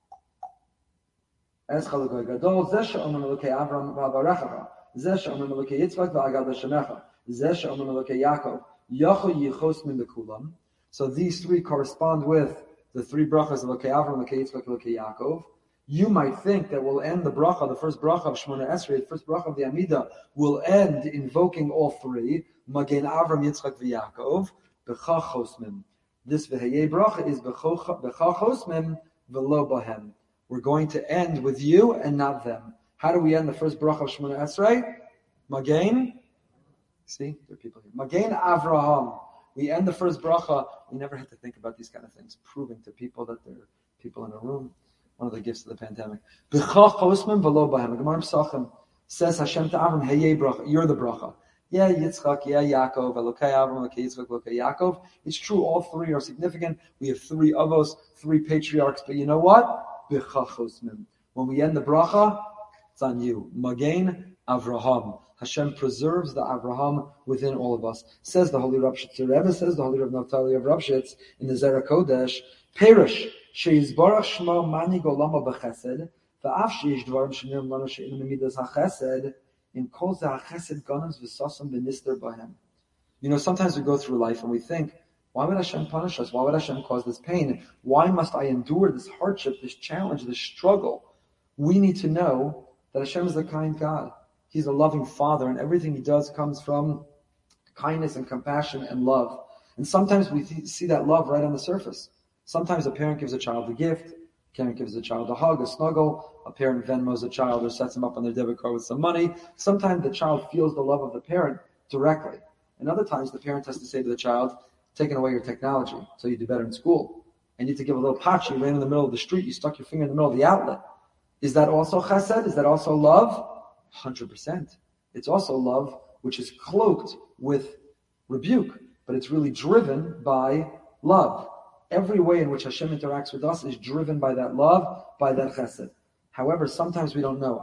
Es Chalagoy Gadol, Zeh she'omer Melukei Avram v'avarechacha, Zeh she'omer Melukei Yitzchak v'agad l'shemecha, Zeh she'omer Melukei Yaakov, Yocho yichos min bekulam. So these three correspond with the three brachas of Elokei Avram, Elokei Yitzchak, Elokei Yaakov. You might think that we'll end the bracha, the first bracha of Shemona Esrei, the first bracha of the Amidah, will end invoking all three, Magen Avram, Yitzchak, v'Yaakov, B'cha Chosmim. This v'heyeh bracha is B'cha Chosmim v'lo Bahem. We're going to end with you and not them. How do we end the first bracha of Shemona Esrei? Magain. See, there are people here. Magain Avraham. We end the first bracha. We never had to think about these kind of things, proving to people that there are people in a room. One of the gifts of the pandemic. B'cha chosman v'lo b'hem. The Gemara Pesachim says Hashem to Avram, Hey bracha. You're the bracha. Yeah, Yitzchak, yeah, Yaakov, Elokei Avram, Elokei Yitzchak, Elokei Yaakov. It's true, all three are significant. We have three avos, three patriarchs, but you know what? B'cha chosman. When we end the bracha, it's on you. Magain Avraham. Hashem preserves the Avraham within all of us. Says the Holy Rav Shitzer Rebbe, says the Holy Rav Naftali of Ravshitz in the Zera Kodesh, Perish, she'izbarach shmo mani golama b'chesed, v'af she'ish dvarim she'nirim lanu she'inu mimidas ha'chesed, in kol ze ha'chesed ganams v'sasam b'nister b'hem. You know, sometimes we go through life and we think, why would Hashem punish us? Why would Hashem cause this pain? Why must I endure this hardship, this challenge, this struggle? We need to know that Hashem is a kind God. He's a loving Father, and everything He does comes from kindness and compassion and love. And sometimes we th- see that love right on the surface. Sometimes a parent gives a child a gift, a parent gives a child a hug, a snuggle, a parent Venmos a child or sets him up on their debit card with some money. Sometimes the child feels the love of the parent directly. And other times the parent has to say to the child, taking away your technology so you do better in school. I need to give a little patch. You ran in the middle of the street, you stuck your finger in the middle of the outlet. Is that also chesed? Is that also love? one hundred percent. It's also love which is cloaked with rebuke, but it's really driven by love. Every way in which Hashem interacts with us is driven by that love, by that chesed. However, sometimes we don't know.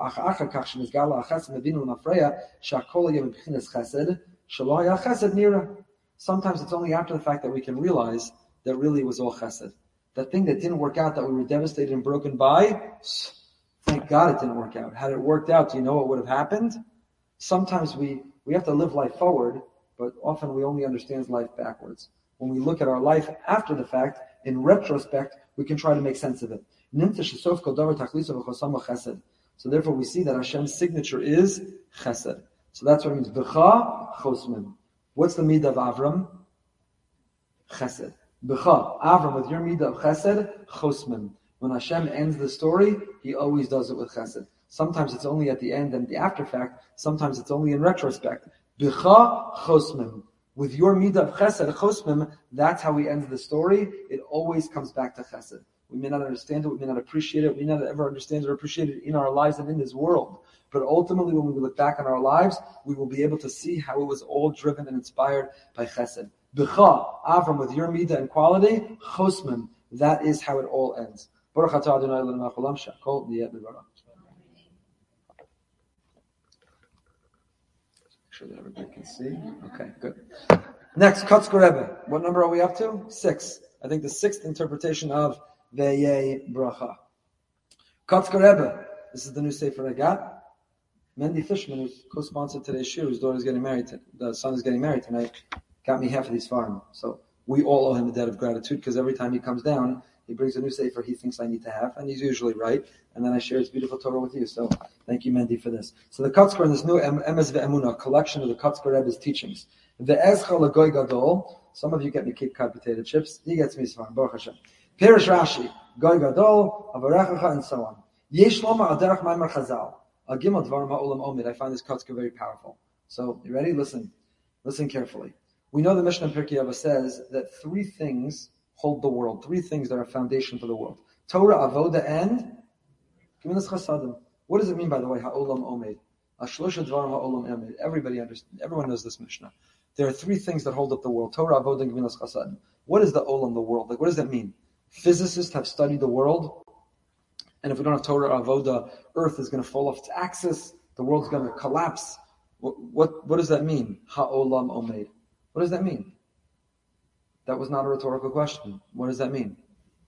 Sometimes it's only after the fact that we can realize that really it was all chesed. That thing that didn't work out, that we were devastated and broken by, thank God it didn't work out. Had it worked out, do you know what would have happened? Sometimes we, we have to live life forward, but often we only understand life backwards. When we look at our life after the fact, in retrospect, we can try to make sense of it. So therefore we see that Hashem's signature is chesed. So that's what it means. B'cha chosmin. What's the midah of Avram? Chesed. B'cha. Avram, with your midah of chesed, chosmin. When Hashem ends the story, He always does it with chesed. Sometimes it's only at the end and the after fact. Sometimes it's only in retrospect. B'cha chosmin. With your midah of chesed, chosmim, that's how He ends the story. It always comes back to chesed. We may not understand it, we may not appreciate it, we may not ever understand or appreciate it in our lives and in this world. But ultimately, when we look back on our lives, we will be able to see how it was all driven and inspired by chesed. B'cha, Avram, with your midah and quality, chosmim, that is how it all ends. Baruch atah Adonai Eloheinu melech haolam, she'akol niyeh b'dvaro. Sure that everybody can see. Okay, good. Next, Kotzker Rebbe. What number are we up to? Six. I think the sixth interpretation of Veye Bracha. Kotzker Rebbe. This is the new sefer I got. Mendy Fishman, who's co-sponsored today's shiur, whose daughter is getting married. To, the son is getting married tonight. Got me half of these farm. So we all owe him a debt of gratitude because every time he comes down, he brings a new sefer he thinks I need to have, and he's usually right. And then I share his beautiful Torah with you. So thank you, Mendy, for this. So the Kotzker in this new Emes Ve'emunah, collection of the Kotzker Rebbe's teachings. Ve'ezcha l'goy gadol. Some of you get me Cape Cod potato chips. He gets me Sfarm. Baruch Hashem. Perish Rashi, Goy Gadol, Avarechacha, and so on. Yesh Loma Aderach Maimar Chazal. Agimel Dvarim Ha'olam Omid. I find this Kotzker very powerful. So, you ready? Listen. Listen carefully. We know the Mishnah in Pirkei Avos says that three things hold the world. Three things that are a foundation for the world. Torah, Avoda, and Gemilas Chasadim. What does it mean, by the way, Ha'olam Omid? Ashlosha Dvarim Ha'olam Omid. Everybody understands. Everyone knows this Mishnah. There are three things that hold up the world. Torah, Avoda, and Gemilas Chasadim. What is the Olam, the world? Like, what does that mean? Physicists have studied the world, and if we don't have Torah or Avoda, Earth is going to fall off its axis, the world's going to collapse. What, what, what does that mean? Ha'olam omeid. What does that mean? That was not a rhetorical question. What does that mean?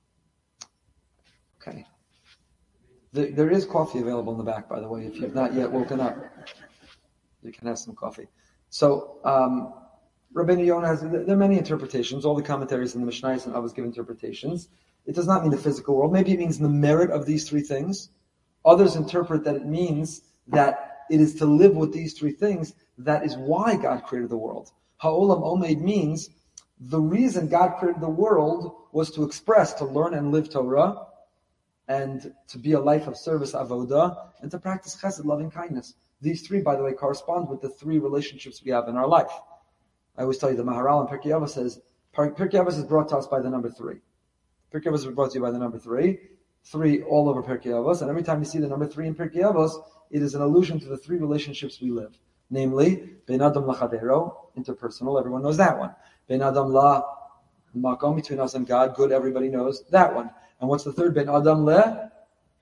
Okay. There, there is coffee available in the back, by the way, if you've not yet woken up. You can have some coffee. So, um, Rabbeinu Yonah has, there are many interpretations. All the commentaries in the Mishnayos and others give interpretations. It does not mean the physical world. Maybe it means the merit of these three things. Others interpret that it means that it is to live with these three things. That is why God created the world. Ha'olam omeid means the reason God created the world was to express, to learn and live Torah, and to be a life of service, avoda, and to practice chesed, loving kindness. These three, by the way, correspond with the three relationships we have in our life. I always tell you, the Maharal in Pirkei Avos says, Pirkei Avos is brought to us by the number three. Pirkei Avos is brought to you by the number three. Three all over Pirkei Avos, and every time you see the number three in Pirkei Avos, it is an allusion to the three relationships we live. Namely, Ben Adam Lachavero, interpersonal, everyone knows that one. Ben Adam La Makom, between us and God, good, everybody knows that one. And what's the third? Ben Adam Le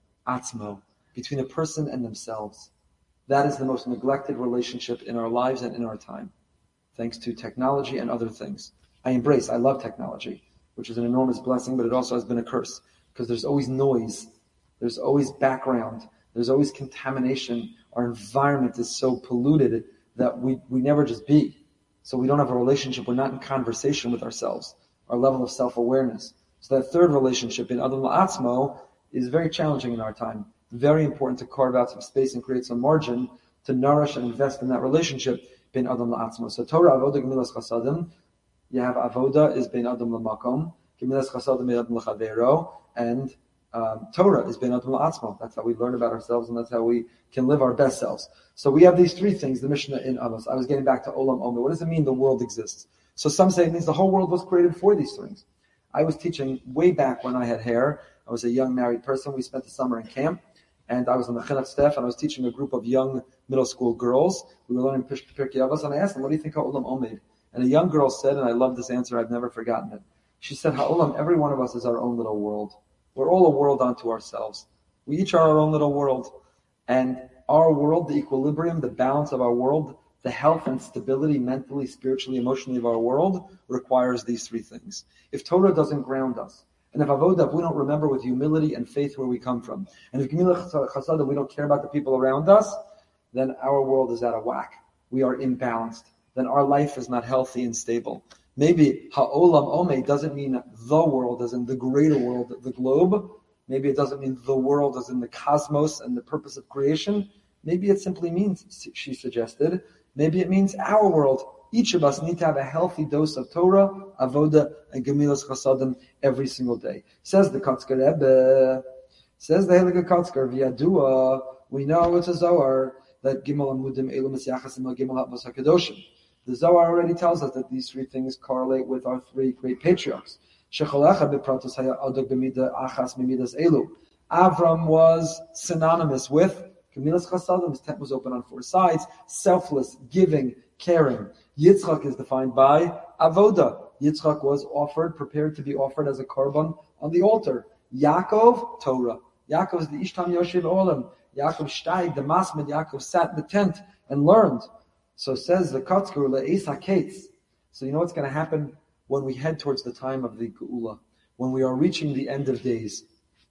Atzmo, between a person and themselves. That is the most neglected relationship in our lives and in our time, thanks to technology and other things. I embrace, I love technology, which is an enormous blessing, but it also has been a curse, because there's always noise, there's always background, there's always contamination. Our environment is so polluted that we, we never just be. So we don't have a relationship, we're not in conversation with ourselves, our level of self-awareness. So that third relationship in Adam La'atzmo is very challenging in our time. Very important to carve out some space and create some margin to nourish and invest in that relationship bin Adam La'atzmo. So Torah, Avoda, Gemilas Chasadim, you have Avoda is bin Adam La'makom, Gemilas Chasadim bin Adam La'chavero, and um, Torah is bin Adam La'atzmo. That's how we learn about ourselves, and that's how we can live our best selves. So we have these three things, the Mishnah in Avos. I was getting back to Olam Omer. What does it mean the world exists? So some say it means the whole world was created for these things. I was teaching way back when I had hair. I was a young married person. We spent the summer in camp, and I was on the Chinuch staff, and I was teaching a group of young middle school girls. We were learning Pirkei Avos, and I asked them, what do you think Ha'olam Omed? And a young girl said, and I love this answer, I've never forgotten it. She said, Ha'olam, every one of us is our own little world. We're all a world unto ourselves. We each are our own little world. And our world, the equilibrium, the balance of our world, the health and stability mentally, spiritually, emotionally of our world requires these three things. If Torah doesn't ground us, and if Avodah, if we don't remember with humility and faith where we come from, and if Gemilas Chasadim, we don't care about the people around us, then our world is out of whack. We are imbalanced. Then our life is not healthy and stable. Maybe Ha'olam Omei doesn't mean the world as in the greater world, the globe. Maybe it doesn't mean the world as in the cosmos and the purpose of creation. Maybe it simply means, she suggested, maybe it means our world. Each of us need to have a healthy dose of Torah, Avodah, and Gemilas Chasadim every single day. Says the Kotzker Rebbe, says the Heilige Kotzker, V'yadua, we know it's a Zohar, that Gimel Amudim Elu Mesyachasim El Gimel Havos HaKadoshim. The Zohar already tells us that these three things correlate with our three great patriarchs. Shechalecha bepratos haya adok b'mida achas mimidas elu. Avram was synonymous with Gemilas Chasadim. His tent was open on four sides, selfless, giving, caring. Yitzchak is defined by Avoda. Yitzchak was offered, prepared to be offered as a korban on the altar. Yaakov, Torah. Yaakov is the Ishtam Yoshev Olam. Yaakov Shtayg, the Masmid. Yaakov sat in the tent and learned. So says the Kotzker, Le'es HaKetz. So you know what's going to happen when we head towards the time of the Geula, when we are reaching the end of days.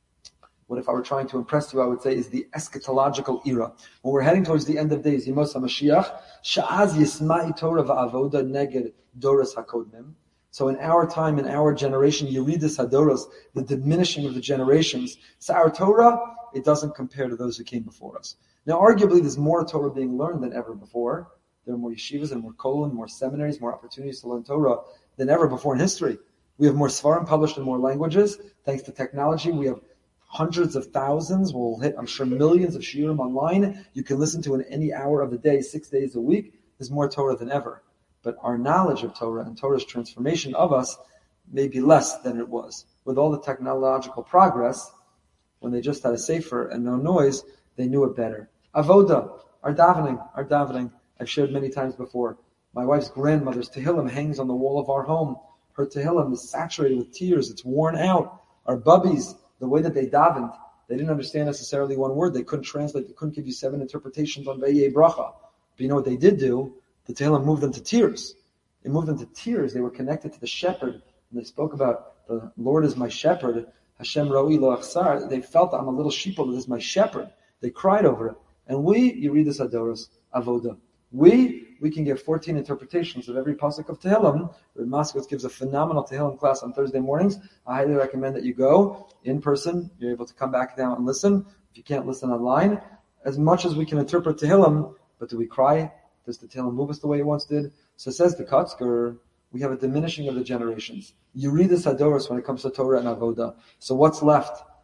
What if I were trying to impress you, I would say, is the eschatological era. When we're heading towards the end of days, Yemos HaMashiach, Sha'az Yisma'i Torah Va'avoda Neged Doros HaKodmim. So in our time, in our generation, Yeridus HaDoros, the diminishing of the generations. So our Torah, it doesn't compare to those who came before us. Now, arguably, there's more Torah being learned than ever before. There are more yeshivas and more kollel, more seminaries, more opportunities to learn Torah than ever before in history. We have more svarim published in more languages. Thanks to technology, we have hundreds of thousands. We'll hit, I'm sure, millions of shiurim online. You can listen to in any hour of the day, six days a week. There's more Torah than ever. But our knowledge of Torah and Torah's transformation of us may be less than it was. With all the technological progress, when they just had a sefer and no noise, they knew it better. Avoda, our davening, our davening. I've shared many times before. My wife's grandmother's Tehillim hangs on the wall of our home. Her Tehillim is saturated with tears. It's worn out. Our bubbies, the way that they davened, they didn't understand necessarily one word. They couldn't translate. They couldn't give you seven interpretations on Vayei Bracha. But you know what they did do? The Tehillim moved them to tears. It moved them to tears. They were connected to the shepherd. And they spoke about, the Lord is my shepherd. Hashem Roi Lo Achsar. They felt, I'm a little sheeple. This is my shepherd. They cried over it. And we, you read this Adoros, Avoda. We, we can give fourteen interpretations of every pasuk of Tehillim. Reb Moskowitz gives a phenomenal Tehillim class on Thursday mornings. I highly recommend that you go in person. You're able to come back down and listen. If you can't listen online, as much as we can interpret Tehillim, but do we cry? Does the Tehillim move us the way it once did? So says the Kotzker, we have a diminishing of the generations. You read this Hadoros when it comes to Torah and Avodah. So what's left?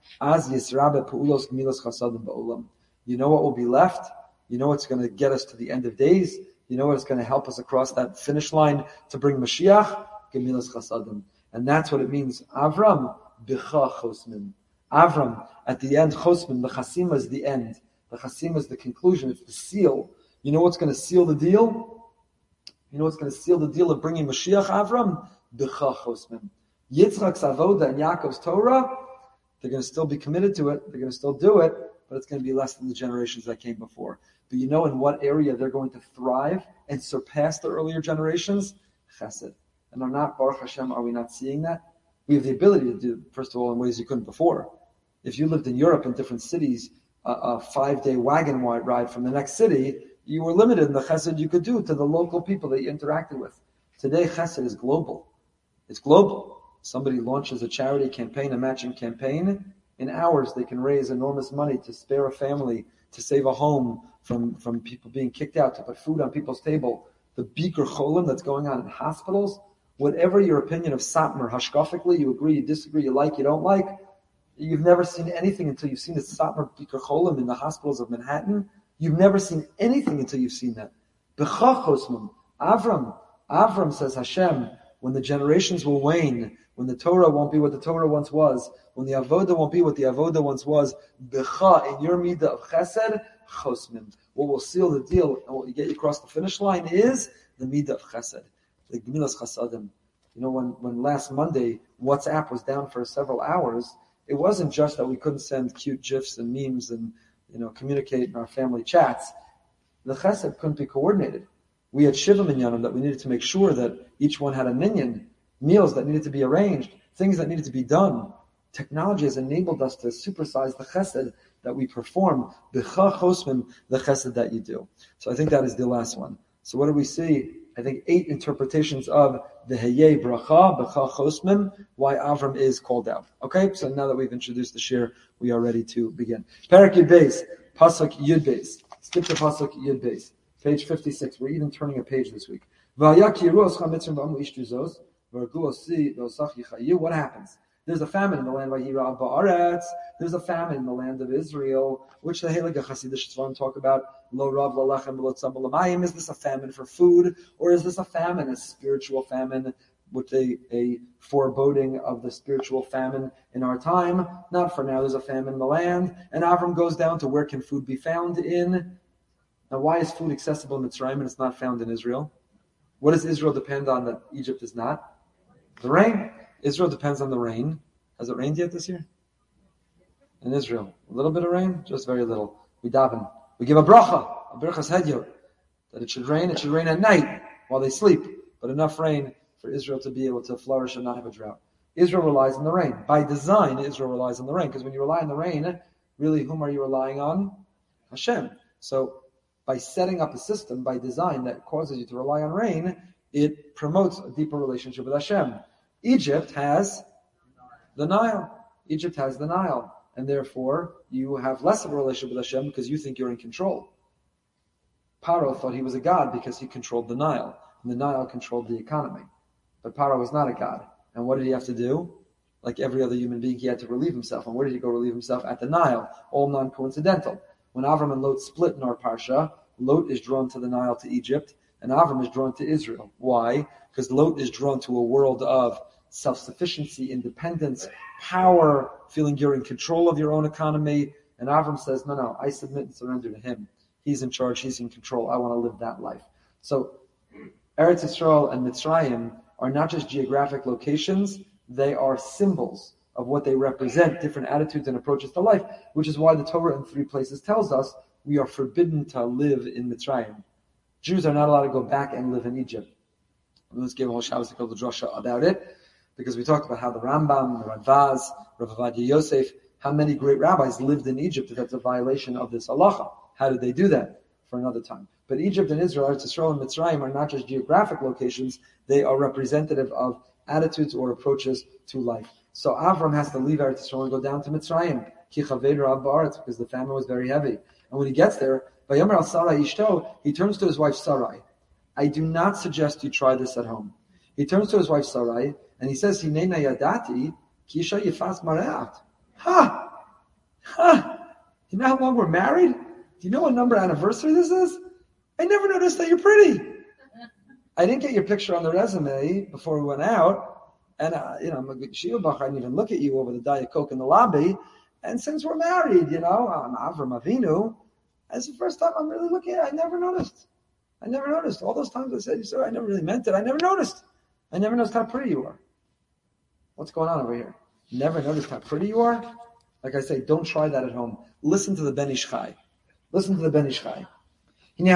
Az yisrabe pu'ulos gemilas chasadim ba'olam. You know what will be left? You know what's going to get us to the end of days? You know what's going to help us across that finish line to bring Mashiach? Gemilas chasadim. And that's what it means. Avram, bicha chosmin. Avram, at the end, chosmin, the chasima is the end. The chasima is the conclusion. It's the seal. You know what's going to seal the deal? You know what's going to seal the deal of bringing Mashiach, Avram? Bicha chosmin. Yitzchak's avoda and Yaakov's Torah, they're going to still be committed to it. They're going to still do it, but it's going to be less than the generations that came before. But you know in what area they're going to thrive and surpass the earlier generations? Chesed. And are not, Baruch Hashem, are we not seeing that? We have the ability to do, first of all, in ways you couldn't before. If you lived in Europe in different cities, a, a five-day wagon ride from the next city, you were limited in the chesed you could do to the local people that you interacted with. Today, chesed is global. It's global. Somebody launches a charity campaign, a matching campaign. In hours, they can raise enormous money to spare a family, to save a home from, from people being kicked out, to put food on people's table. The bikur cholim that's going on in hospitals, whatever your opinion of Satmar, hashkafically, you agree, you disagree, you like, you don't like, you've never seen anything until you've seen the Satmar bikur cholim in the hospitals of Manhattan. You've never seen anything until you've seen that. B'cha chosmim. Avram, Avram says, Hashem, when the generations will wane, when the Torah won't be what the Torah once was, when the Avodah won't be what the Avodah once was, B'cha, in your midah of chesed, chosmim. What will seal the deal and what will get you across the finish line is the midah of chesed, the gemilas chasadim. You know, when, when last Monday WhatsApp was down for several hours, it wasn't just that we couldn't send cute GIFs and memes and, you know, communicate in our family chats. The chesed couldn't be coordinated. We had shiva minyanim that we needed to make sure that each one had a minyan, meals that needed to be arranged, things that needed to be done. Technology has enabled us to supersize the chesed that we perform, b'cha chosmim, the chesed that you do. So I think that is the last one. So what do we see? I think eight interpretations of the heyeh bracha, b'cha chosmim, why Avram is called out. Okay, so now that we've introduced the shir, we are ready to begin. Parak Yud Beis, Pasuk Yud Beis. Skip to Pasuk Yud Beis. Page fifty-six. We're even turning a page this week. What happens? There's a famine in the land of Ba'aretz. There's a famine in the land of Israel, which the Heilige Hasidic Tzvarim talk about. Lo rav lo lachem lo tzam lo mayim. Is this a famine for food, or is this a famine, a spiritual famine, with a, a foreboding of the spiritual famine in our time? Not for now. There's a famine in the land, and Avram goes down to where can food be found in. Now, why is food accessible in Mitzrayim and it's not found in Israel? What does Israel depend on that Egypt is not? The rain. Israel depends on the rain. Has it rained yet this year? In Israel. A little bit of rain? Just very little. We daven. We give a bracha, a berachas hedyot, that it should rain. It should rain at night while they sleep. But enough rain for Israel to be able to flourish and not have a drought. Israel relies on the rain. By design, Israel relies on the rain. Because when you rely on the rain, really, whom are you relying on? Hashem. So, by setting up a system, by design, that causes you to rely on rain, it promotes a deeper relationship with Hashem. Egypt has the Nile. Egypt has the Nile. And therefore, you have less of a relationship with Hashem because you think you're in control. Paro thought he was a god because he controlled the Nile. And the Nile controlled the economy. But Paro was not a god. And what did he have to do? Like every other human being, he had to relieve himself. And where did he go relieve himself? At the Nile. All non-coincidental. When Avram and Lot split in our parsha, Lot is drawn to the Nile, to Egypt, and Avram is drawn to Israel. Why? Because Lot is drawn to a world of self-sufficiency, independence, power, feeling you're in control of your own economy. And Avram says, no, no, I submit and surrender to him. He's in charge, he's in control. I want to live that life. So Eretz Yisrael and Mitzrayim are not just geographic locations, they are symbols of what they represent, different attitudes and approaches to life, which is why the Torah in three places tells us we are forbidden to live in Mitzrayim. Jews are not allowed to go back and live in Egypt. Let's give a whole Shabbos to the drasha about it, because we talked about how the Rambam, the Radvaz, Rav Avadia Yosef, how many great rabbis lived in Egypt if that's a violation of this halacha. How did they do that? For another time. But Egypt and Israel, Eretz Yisrael and Mitzrayim are not just geographic locations, they are representative of attitudes or approaches to life. So Avram has to leave Eretz Yisrael and go down to Mitzrayim, because the famine was very heavy. And when he gets there, Vayomer al Sarai Ishto, he turns to his wife Sarai. I do not suggest you try this at home. He turns to his wife Sarai, and he says, Hinena yadati, ki isha yifas mareat. Ha! Huh, you know how long we're married? Do you know what number anniversary this is? I never noticed that you're pretty. I didn't get your picture on the resume before we went out. And, uh, you know, I'm a good Shiobach. I didn't even look at you over the Diet Coke in the lobby. And since we're married, you know, I'm Avram Avinu. That's the first time I'm really looking at it. I never noticed. I never noticed. All those times I said, you sir, I never really meant it. I never noticed. I never noticed how pretty you are. What's going on over here? Never noticed how pretty you are? Like I say, don't try that at home. Listen to the Ben Ish Chai. Listen to the Ben Ish Chai. When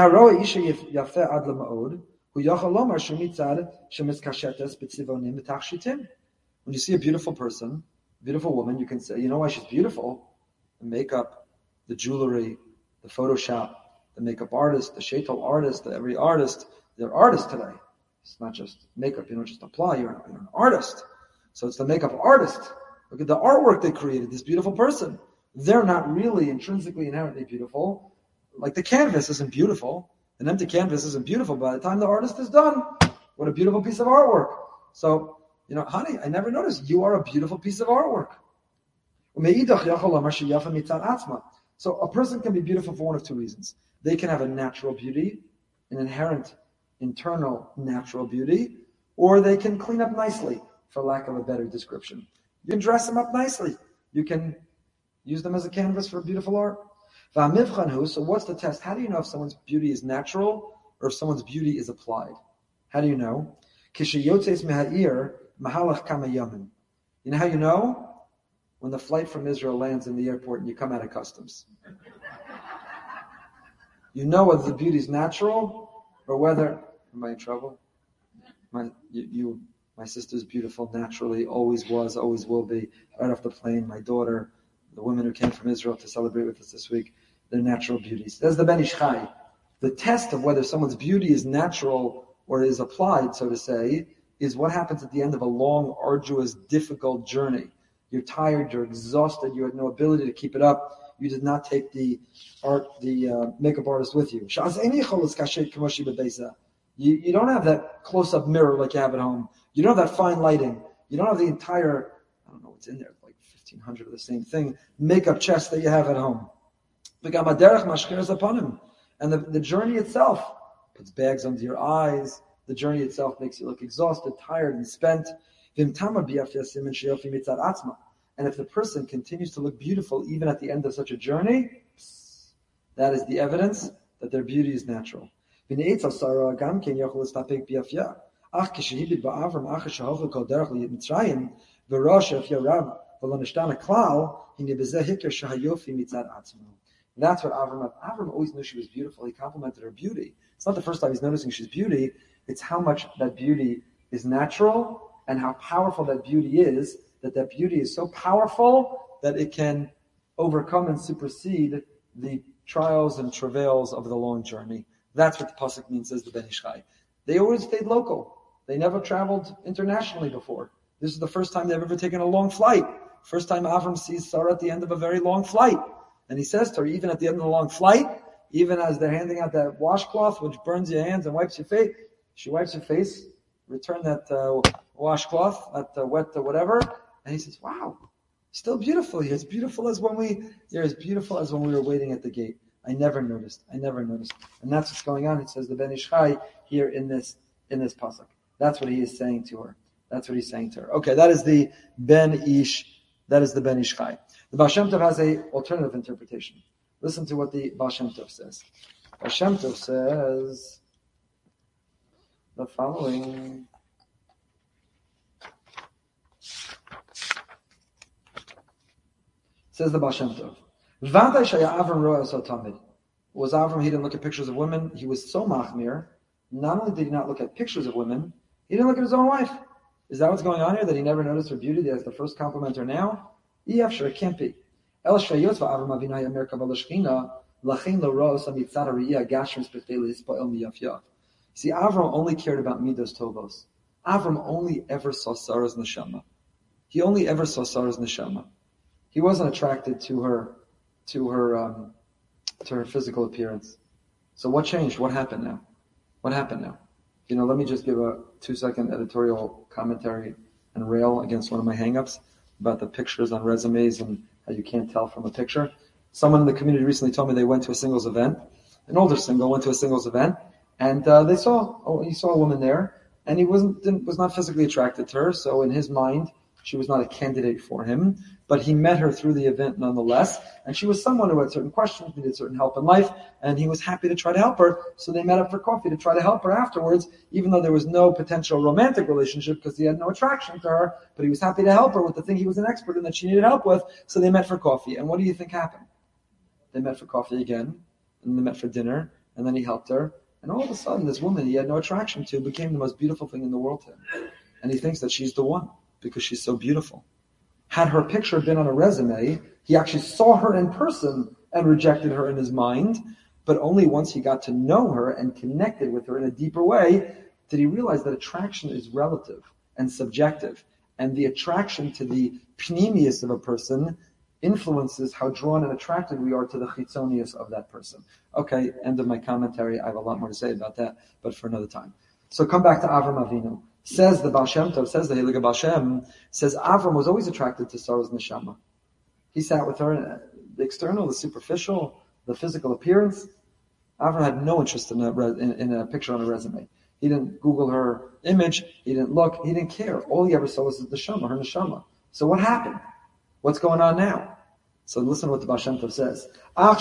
you see a beautiful person, beautiful woman, you can say, you know why she's beautiful? The makeup, the jewelry, the Photoshop, the makeup artist, the shaitel artist, the every artist, they're artists today. It's not just makeup, you don't just apply, you're an, you're an artist. So it's the makeup artist. Look at the artwork they created, this beautiful person. They're not really intrinsically, inherently beautiful. Like the canvas isn't beautiful. An empty canvas isn't beautiful. By the time the artist is done, what a beautiful piece of artwork. So, you know, honey, I never noticed. You are a beautiful piece of artwork. So a person can be beautiful for one of two reasons. They can have a natural beauty, an inherent, internal natural beauty, or they can clean up nicely, for lack of a better description. You can dress them up nicely. You can use them as a canvas for beautiful art. So what's the test? How do you know if someone's beauty is natural or if someone's beauty is applied? How do you know? You know how you know? When the flight from Israel lands in the airport and you come out of customs. You know whether the beauty is natural or whether... Am I in trouble? My, you, you, my sister's beautiful naturally, always was, always will be. Right off the plane, my daughter... The women who came from Israel to celebrate with us this week, their natural beauties. That's the Ben Ish Chai. The test of whether someone's beauty is natural or is applied, so to say, is what happens at the end of a long, arduous, difficult journey. You're tired, you're exhausted, you had no ability to keep it up. You did not take the art, the uh, makeup artist with you. you. You don't have that close-up mirror like you have at home. You don't have that fine lighting. You don't have the entire, I don't know what's in there, fifteen hundred of the same thing, makeup chest that you have at home. And the, the journey itself puts bags under your eyes. The journey itself makes you look exhausted, tired, and spent. And if the person continues to look beautiful even at the end of such a journey, that is the evidence that their beauty is natural. That's what Avram, Avram always knew she was beautiful. He complimented her beauty. It's not the first time he's noticing she's beauty. It's how much that beauty is natural and how powerful that beauty is, that that beauty is so powerful that it can overcome and supersede the trials and travails of the long journey. That's what the pasuk means, says the Ben Ish Chai. They always stayed local. They never traveled internationally before. This is the first time they've ever taken a long flight. First time Avram sees Sarah at the end of a very long flight. And he says to her, even at the end of the long flight, even as they're handing out that washcloth, which burns your hands and wipes your face, she wipes her face, return that uh, washcloth, that uh, wet uh, whatever, and he says, wow, still beautiful. You're as beautiful as when we, you're as beautiful as when we were waiting at the gate. I never noticed. I never noticed. And that's what's going on. It says the Ben Ish Chai here in this, in this pasuk. That's what he is saying to her. That's what he's saying to her. Okay, that is the Ben Ish, that is the Ben Ish Chai. The Baal Shem Tov has a alternative interpretation. Listen to what the Baal Shem Tov says. Baal Shem Tov says the following. Says the Baal Shem Tov. V'antay shaya Avram roya so tamid. Was Avram, he didn't look at pictures of women. He was so machmir. Not only did he not look at pictures of women, he didn't look at his own wife. Is that what's going on here? That he never noticed her beauty? That's the first compliment her now? Yeah, sure, it can't be. See, Avram only cared about Midos Tovos. Avram only ever saw Sarah's neshama. He only ever saw Sarah's neshama. He wasn't attracted to her, to her, um, to her physical appearance. So what changed? What happened now? What happened now? You know, let me just give a two-second editorial commentary and rail against one of my hang-ups about the pictures on resumes and how you can't tell from a picture. Someone in the community recently told me they went to a singles event. An older single went to a singles event, and uh, they saw oh, he saw a woman there, and he wasn't didn't, was not physically attracted to her. So in his mind, she was not a candidate for him. But he met her through the event nonetheless, and she was someone who had certain questions, needed certain help in life, and he was happy to try to help her. So they met up for coffee to try to help her afterwards, even though there was no potential romantic relationship because he had no attraction to her. But he was happy to help her with the thing he was an expert in that she needed help with. So they met for coffee. And what do you think happened? They met for coffee again, and they met for dinner, and then he helped her. And all of a sudden, this woman he had no attraction to became the most beautiful thing in the world to him. And he thinks that she's the one because she's so beautiful. Had her picture been on a resume, he actually saw her in person and rejected her in his mind. But only once he got to know her and connected with her in a deeper way did he realize that attraction is relative and subjective. And the attraction to the pneumius of a person influences how drawn and attracted we are to the chitzonius of that person. Okay, end of my commentary. I have a lot more to say about that, but for another time. So come back to Avram Avinu. Says the Baal Shem Tov, says the Heilige Baal Shem, says Avram was always attracted to Sarah's neshama. He sat with her, in the external, the superficial, the physical appearance. Avram had no interest in a, in, in a picture on a resume. He didn't Google her image. He didn't look. He didn't care. All he ever saw was the neshama, her neshama. So what happened? What's going on now? So listen to what the Baal Shem Tov says.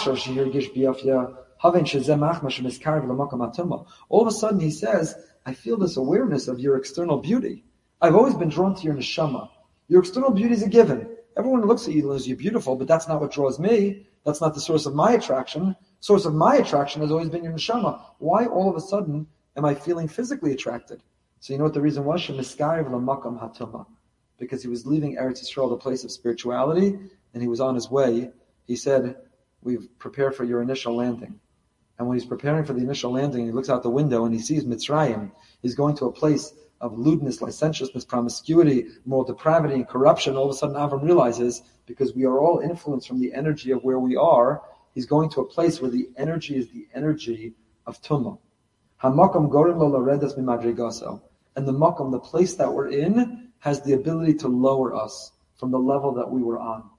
All of a sudden he says, I feel this awareness of your external beauty. I've always been drawn to your neshama. Your external beauty is a given. Everyone who looks at you knows you're beautiful, but that's not what draws me. That's not the source of my attraction. Source of my attraction has always been your neshama. Why all of a sudden am I feeling physically attracted? So you know what the reason was? Because he was leaving Eretz Yisrael, the place of spirituality, and he was on his way. He said, we've prepared for your initial landing. And when he's preparing for the initial landing, he looks out the window and he sees Mitzrayim. He's going to a place of lewdness, licentiousness, promiscuity, moral depravity, and corruption. All of a sudden, Avram realizes, because we are all influenced from the energy of where we are, he's going to a place where the energy is the energy of Tumah. Hamakom gorim lo laredas mimadrigaso. And the makom, the place that we're in, has the ability to lower us from the level that we were on.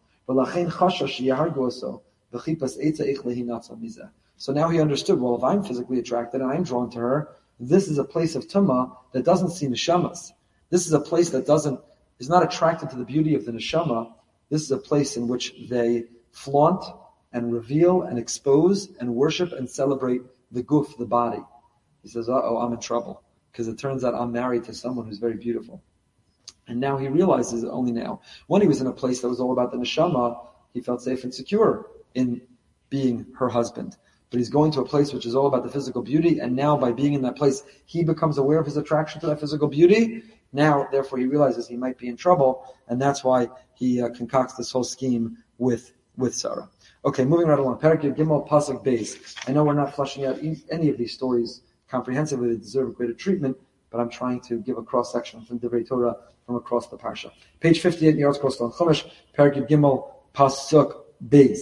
So now he understood, well, if I'm physically attracted and I'm drawn to her, this is a place of tumah that doesn't see neshamas. This is a place that doesn't is not attracted to the beauty of the neshama. This is a place in which they flaunt and reveal and expose and worship and celebrate the guf, the body. He says, uh-oh, I'm in trouble, because it turns out I'm married to someone who's very beautiful. And now he realizes it only now. When he was in a place that was all about the neshama, he felt safe and secure in being her husband. But he's going to a place which is all about the physical beauty, and now by being in that place, he becomes aware of his attraction to that physical beauty. Now, therefore, he realizes he might be in trouble, and that's why he uh, concocts this whole scheme with, with Sarah. Okay, moving right along. Perek Gimel Pasuk Beis. I know we're not fleshing out any of these stories comprehensively. They deserve greater treatment, but I'm trying to give a cross-section from Divrei Torah from across the Parsha. Page fifty-eight in the Arts Coastal Chumash, Perek Gimel Pasuk Beis.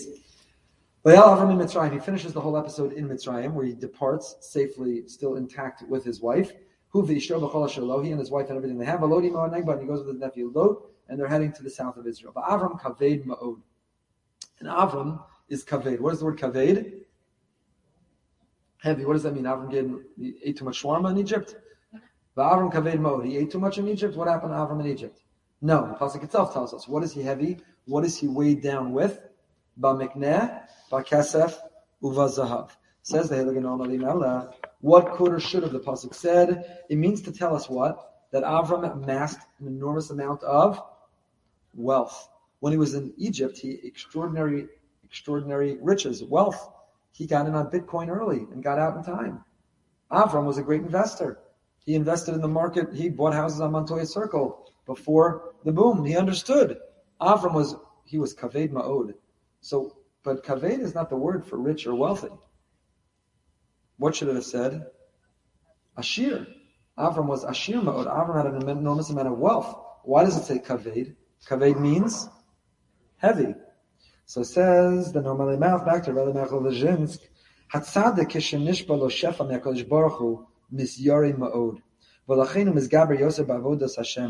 He finishes the whole episode in Mitzrayim, where he departs safely, still intact with his wife. He and his wife and everything they have. And he goes with his nephew Lot, and they're heading to the south of Israel. But Avram kaved ma'od. And Avram is kaved. What is the word kaved? Heavy. What does that mean? Avram gave, he ate too much shawarma in Egypt? But Avram kaved ma'od. He ate too much in Egypt? What happened to Avram in Egypt? No, the pasuk itself tells us. What is he heavy? What is he weighed down with? Ba'mikneh, ba'kesef, uvazahav. Says the Heilige Noam Melech. What could or should have the pasuk said? It means to tell us what? That Avram amassed an enormous amount of wealth. When he was in Egypt, he extraordinary, extraordinary riches, wealth. He got in on Bitcoin early and got out in time. Avram was a great investor. He invested in the market. He bought houses on Montoya Circle before the boom. He understood. Avram was, he was kaved ma'od. So, but kaved is not the word for rich or wealthy. What should it have said? Ashir. Avram was ashir ma'od. Avram had an enormous amount of wealth. Why does it say kaved? Kaved means heavy. So it says the normally mouth back to Rabbi Mechel Lezhinsk. Hatzadik kishenishba lo shefa me'akadosh baruch hu misyari ma'od. V'lachenu mizgaber yosef ba'avodas Hashem.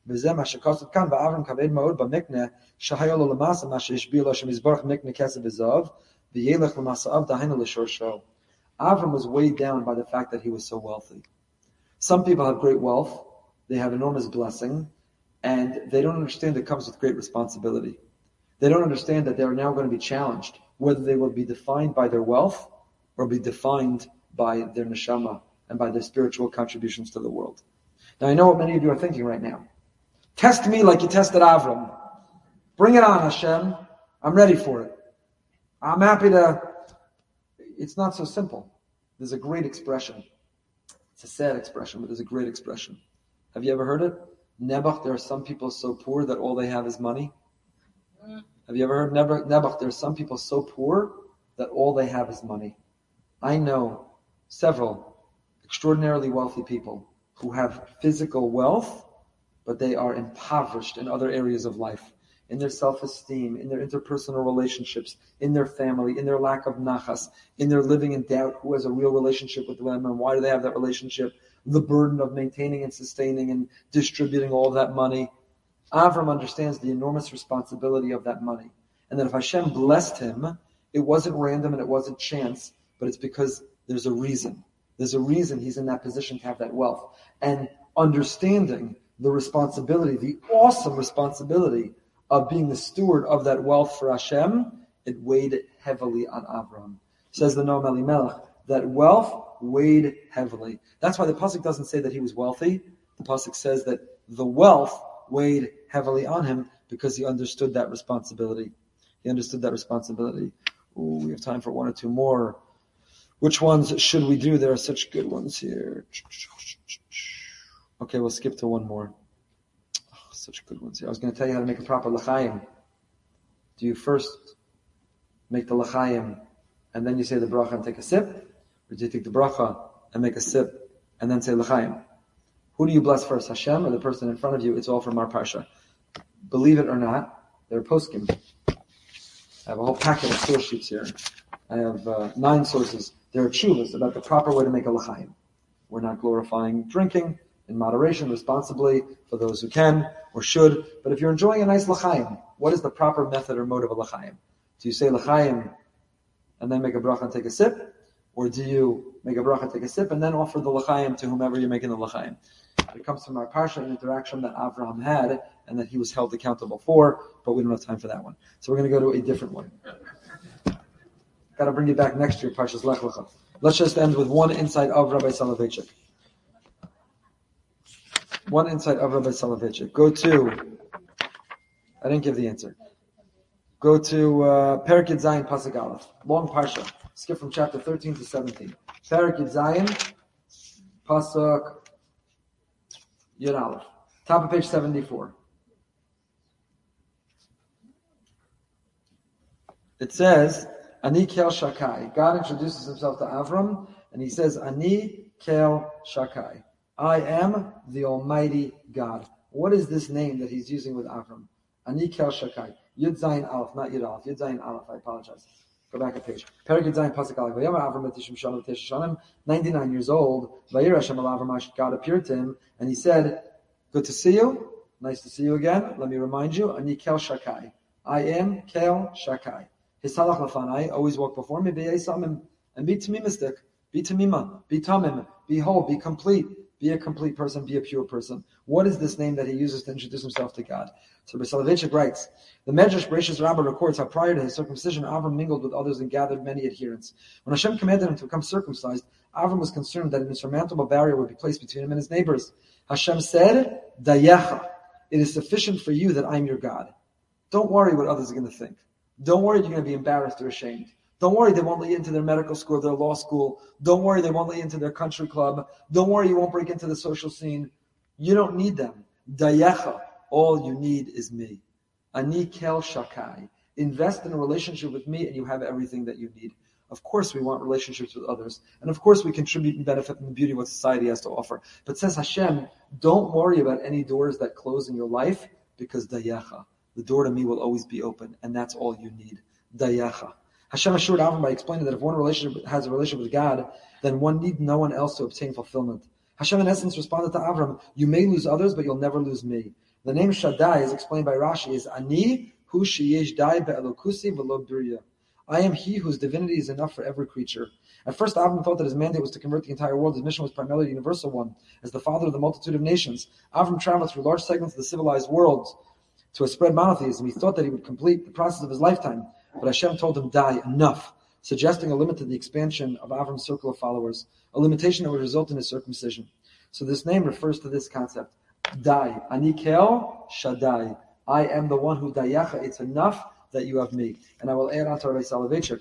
וזה מה שכתוב כאן, ואברהם כבד מאוד במקנה, שהיה לו למעשה מה שהשביע לו שמזבח מקנה כסף וזהב, וילך למעשאיו דהיינו לשורשו. Avram was weighed down by the fact that he was so wealthy. Some people have great wealth, they have enormous blessing, and they don't understand it comes with great responsibility. They don't understand that they are now going to be challenged, whether they will be defined by their wealth or be defined by their neshama and by their spiritual contributions to the world. Now I know what many of you are thinking right now. Test me like you tested Avram. Bring it on, Hashem. I'm ready for it. I'm happy to... It's not so simple. There's a great expression. It's a sad expression, but there's a great expression. Have you ever heard it? Nebuch, there are some people so poor that all they have is money. Mm. Have you ever heard Nebuch, Nebuch, there are some people so poor that all they have is money. I know several extraordinarily wealthy people who have physical wealth, but they are impoverished in other areas of life. In their self-esteem, in their interpersonal relationships, in their family, in their lack of nachas, in their living in doubt, who has a real relationship with them and why do they have that relationship, the burden of maintaining and sustaining and distributing all of that money. Avram understands the enormous responsibility of that money. And that if Hashem blessed him, it wasn't random and it wasn't chance, but it's because there's a reason. There's a reason he's in that position to have that wealth. And understanding the responsibility, the awesome responsibility of being the steward of that wealth for Hashem, it weighed heavily on Avram. Says the Noam Elimelech, that wealth weighed heavily. That's why the pasuk doesn't say that he was wealthy. The pasuk says that the wealth weighed heavily on him because he understood that responsibility. He understood that responsibility. Ooh, we have time for one or two more. Which ones should we do? There are such good ones here. Okay, we'll skip to one more. Such good ones here. I was going to tell you how to make a proper l'chaim. Do you first make the l'chaim and then you say the bracha and take a sip? Or do you take the bracha and make a sip and then say l'chaim? Who do you bless first, Hashem or the person in front of you? It's all from our parsha. Believe it or not, they're poskim. I have a whole packet of source sheets here. I have uh, nine sources. There are chuvas about the proper way to make a l'chaim. We're not glorifying drinking. In moderation, responsibly, for those who can or should. But if you're enjoying a nice l'chaim, what is the proper method or mode of a l'chaim? Do you say l'chaim and then make a bracha and take a sip? Or do you make a bracha, take a sip, and then offer the l'chaim to whomever you're making the l'chaim? It comes from our parsha, an interaction that Avraham had and that he was held accountable for, but we don't have time for that one. So we're going to go to a different one. Got to bring you back next year, Parshas Lech Lecha. Let's just end with one insight of Rabbi Soloveitchik. One insight of Rabbi Soloveitchik. Go to, I didn't give the answer. Go to uh, Perek Yud Zayin Pasuk Aleph. Long parsha. Skip from chapter thirteen to seventeen. Perek Yud Zayin Pasuk Yud Aleph. Top of page seventy-four. It says, Ani Kel Shakai. God introduces himself to Avram, and he says, Ani Kel Shakai. I am the Almighty God. What is this name that he's using with Avram? Ani Kel Shakai. Yud Zayin Aleph, not Yud Aleph. Yud Zayin Aleph, I apologize. Go back a page. Perek Yud Zayin Pasuk Aleph. Vayamar Avram et Yishim Shalom Tesh Shanim. ninety-nine years old. Vayir Hashem al Avram. God appeared to him, and he said, good to see you. Nice to see you again. Let me remind you, Ani Kel Shakai. I am Kel Shakai. Hisalach Lafanai. Always walk before me. B'yeisamim. And be tamimistic. Be tamima. Be tamim. Be whole. Be complete. Be a complete person, be a pure person. What is this name that he uses to introduce himself to God? So Rabbi Soloveitchik writes, the Medrash Bereshis Rabbah records how prior to his circumcision, Avram mingled with others and gathered many adherents. When Hashem commanded him to become circumcised, Avram was concerned that an insurmountable barrier would be placed between him and his neighbors. Hashem said, Dayecha, it is sufficient for you that I'm your God. Don't worry what others are going to think. Don't worry you're going to be embarrassed or ashamed. Don't worry they won't let you into their medical school or their law school. Don't worry they won't let you into their country club. Don't worry you won't break into the social scene. You don't need them. Dayecha, all you need is me. Ani Kel Shakai. Invest in a relationship with me and you have everything that you need. Of course we want relationships with others. And of course we contribute and benefit from the beauty of what society has to offer. But says Hashem, don't worry about any doors that close in your life because Dayecha, the door to me will always be open. And that's all you need. Dayecha. Hashem assured Avram by explaining that if one relationship has a relationship with God, then one need no one else to obtain fulfillment. Hashem in essence responded to Avram, you may lose others, but you'll never lose me. The name Shaddai is explained by Rashi is Ani hu sheyesh dai be'elokusi v'lo birya. I am he whose divinity is enough for every creature. At first, Avram thought that his mandate was to convert the entire world. His mission was primarily a universal one. As the father of the multitude of nations, Avram traveled through large segments of the civilized world to spread monotheism. He thought that he would complete the process of his lifetime. But Hashem told him, die, enough, suggesting a limit to the expansion of Avram's circle of followers, a limitation that would result in his circumcision. So this name refers to this concept. Die. Ani kel Shaddai. I am the one who dayacha. It's enough that you have me. And I will add on to Rabbi Soloveitchik.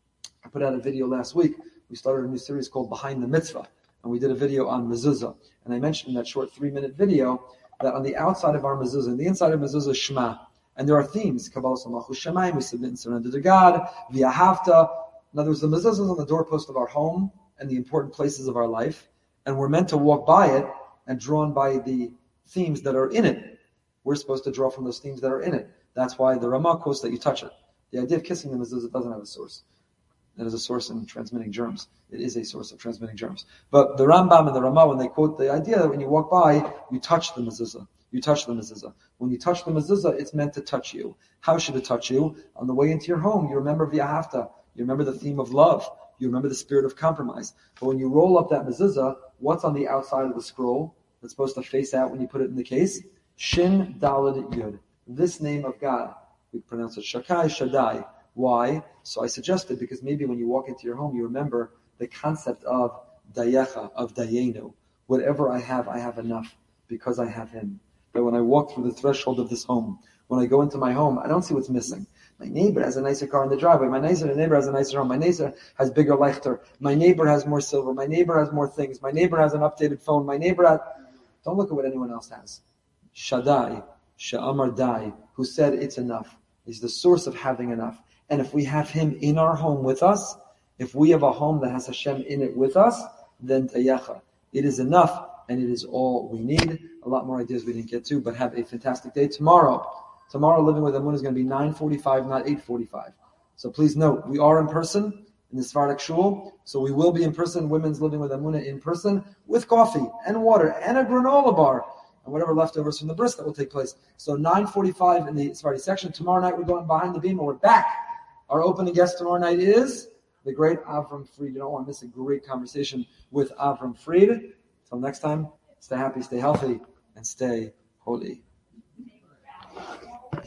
I put out a video last week. We started a new series called Behind the Mitzvah. And we did a video on mezuzah. And I mentioned in that short three-minute video that on the outside of our mezuzah, and the inside of mezuzah is Shema. And there are themes. Kabbalah Malchus Shemayim, we submit and surrender to God. V'ahavta. In other words, the mezuzah is on the doorpost of our home and the important places of our life. And we're meant to walk by it and drawn by the themes that are in it. We're supposed to draw from those themes that are in it. That's why the Ramah quotes that you touch it. The idea of kissing the mezuzah doesn't have a source. That is a source in transmitting germs. It is a source of transmitting germs. But the Rambam and the Ramah, when they quote the idea that when you walk by, you touch the mezuzah. You touch the mezuzah. When you touch the mezuzah, it's meant to touch you. How should it touch you? On the way into your home, you remember v'ahavta. You remember the theme of love. You remember the spirit of compromise. But when you roll up that mezuzah, what's on the outside of the scroll that's supposed to face out when you put it in the case? Shin Daled Yud. This name of God. We pronounce it Shakai Shaddai. Why? So I suggested because maybe when you walk into your home, you remember the concept of dayecha, of dayenu. Whatever I have, I have enough because I have Him. But when I walk through the threshold of this home, when I go into my home, I don't see what's missing. My neighbor has a nicer car in the driveway. My nicer neighbor has a nicer home. My neighbor has bigger leichter. My neighbor has more silver. My neighbor has more things. My neighbor has an updated phone. My neighbor has... Don't look at what anyone else has. Shaddai, Sha'amar Dai, who said it's enough, is the source of having enough. And if we have Him in our home with us, if we have a home that has Hashem in it with us, then tayacha. It is enough, and it is all we need. A lot more ideas we didn't get to, but have a fantastic day. Tomorrow, tomorrow Living with Amun is going to be nine forty-five, not eight forty-five. So please note, we are in person in the Sephardic Shul, so we will be in person, Women's Living with Amunah in person, with coffee and water and a granola bar, and whatever leftovers from the bris that will take place. So nine forty-five in the Sephardi section. Tomorrow night we're going behind the beam, and we're back. Our opening guest tomorrow night is the great Avram Fried. You don't want to miss a great conversation with Avram Fried. Until next time, stay happy, stay healthy, and stay holy.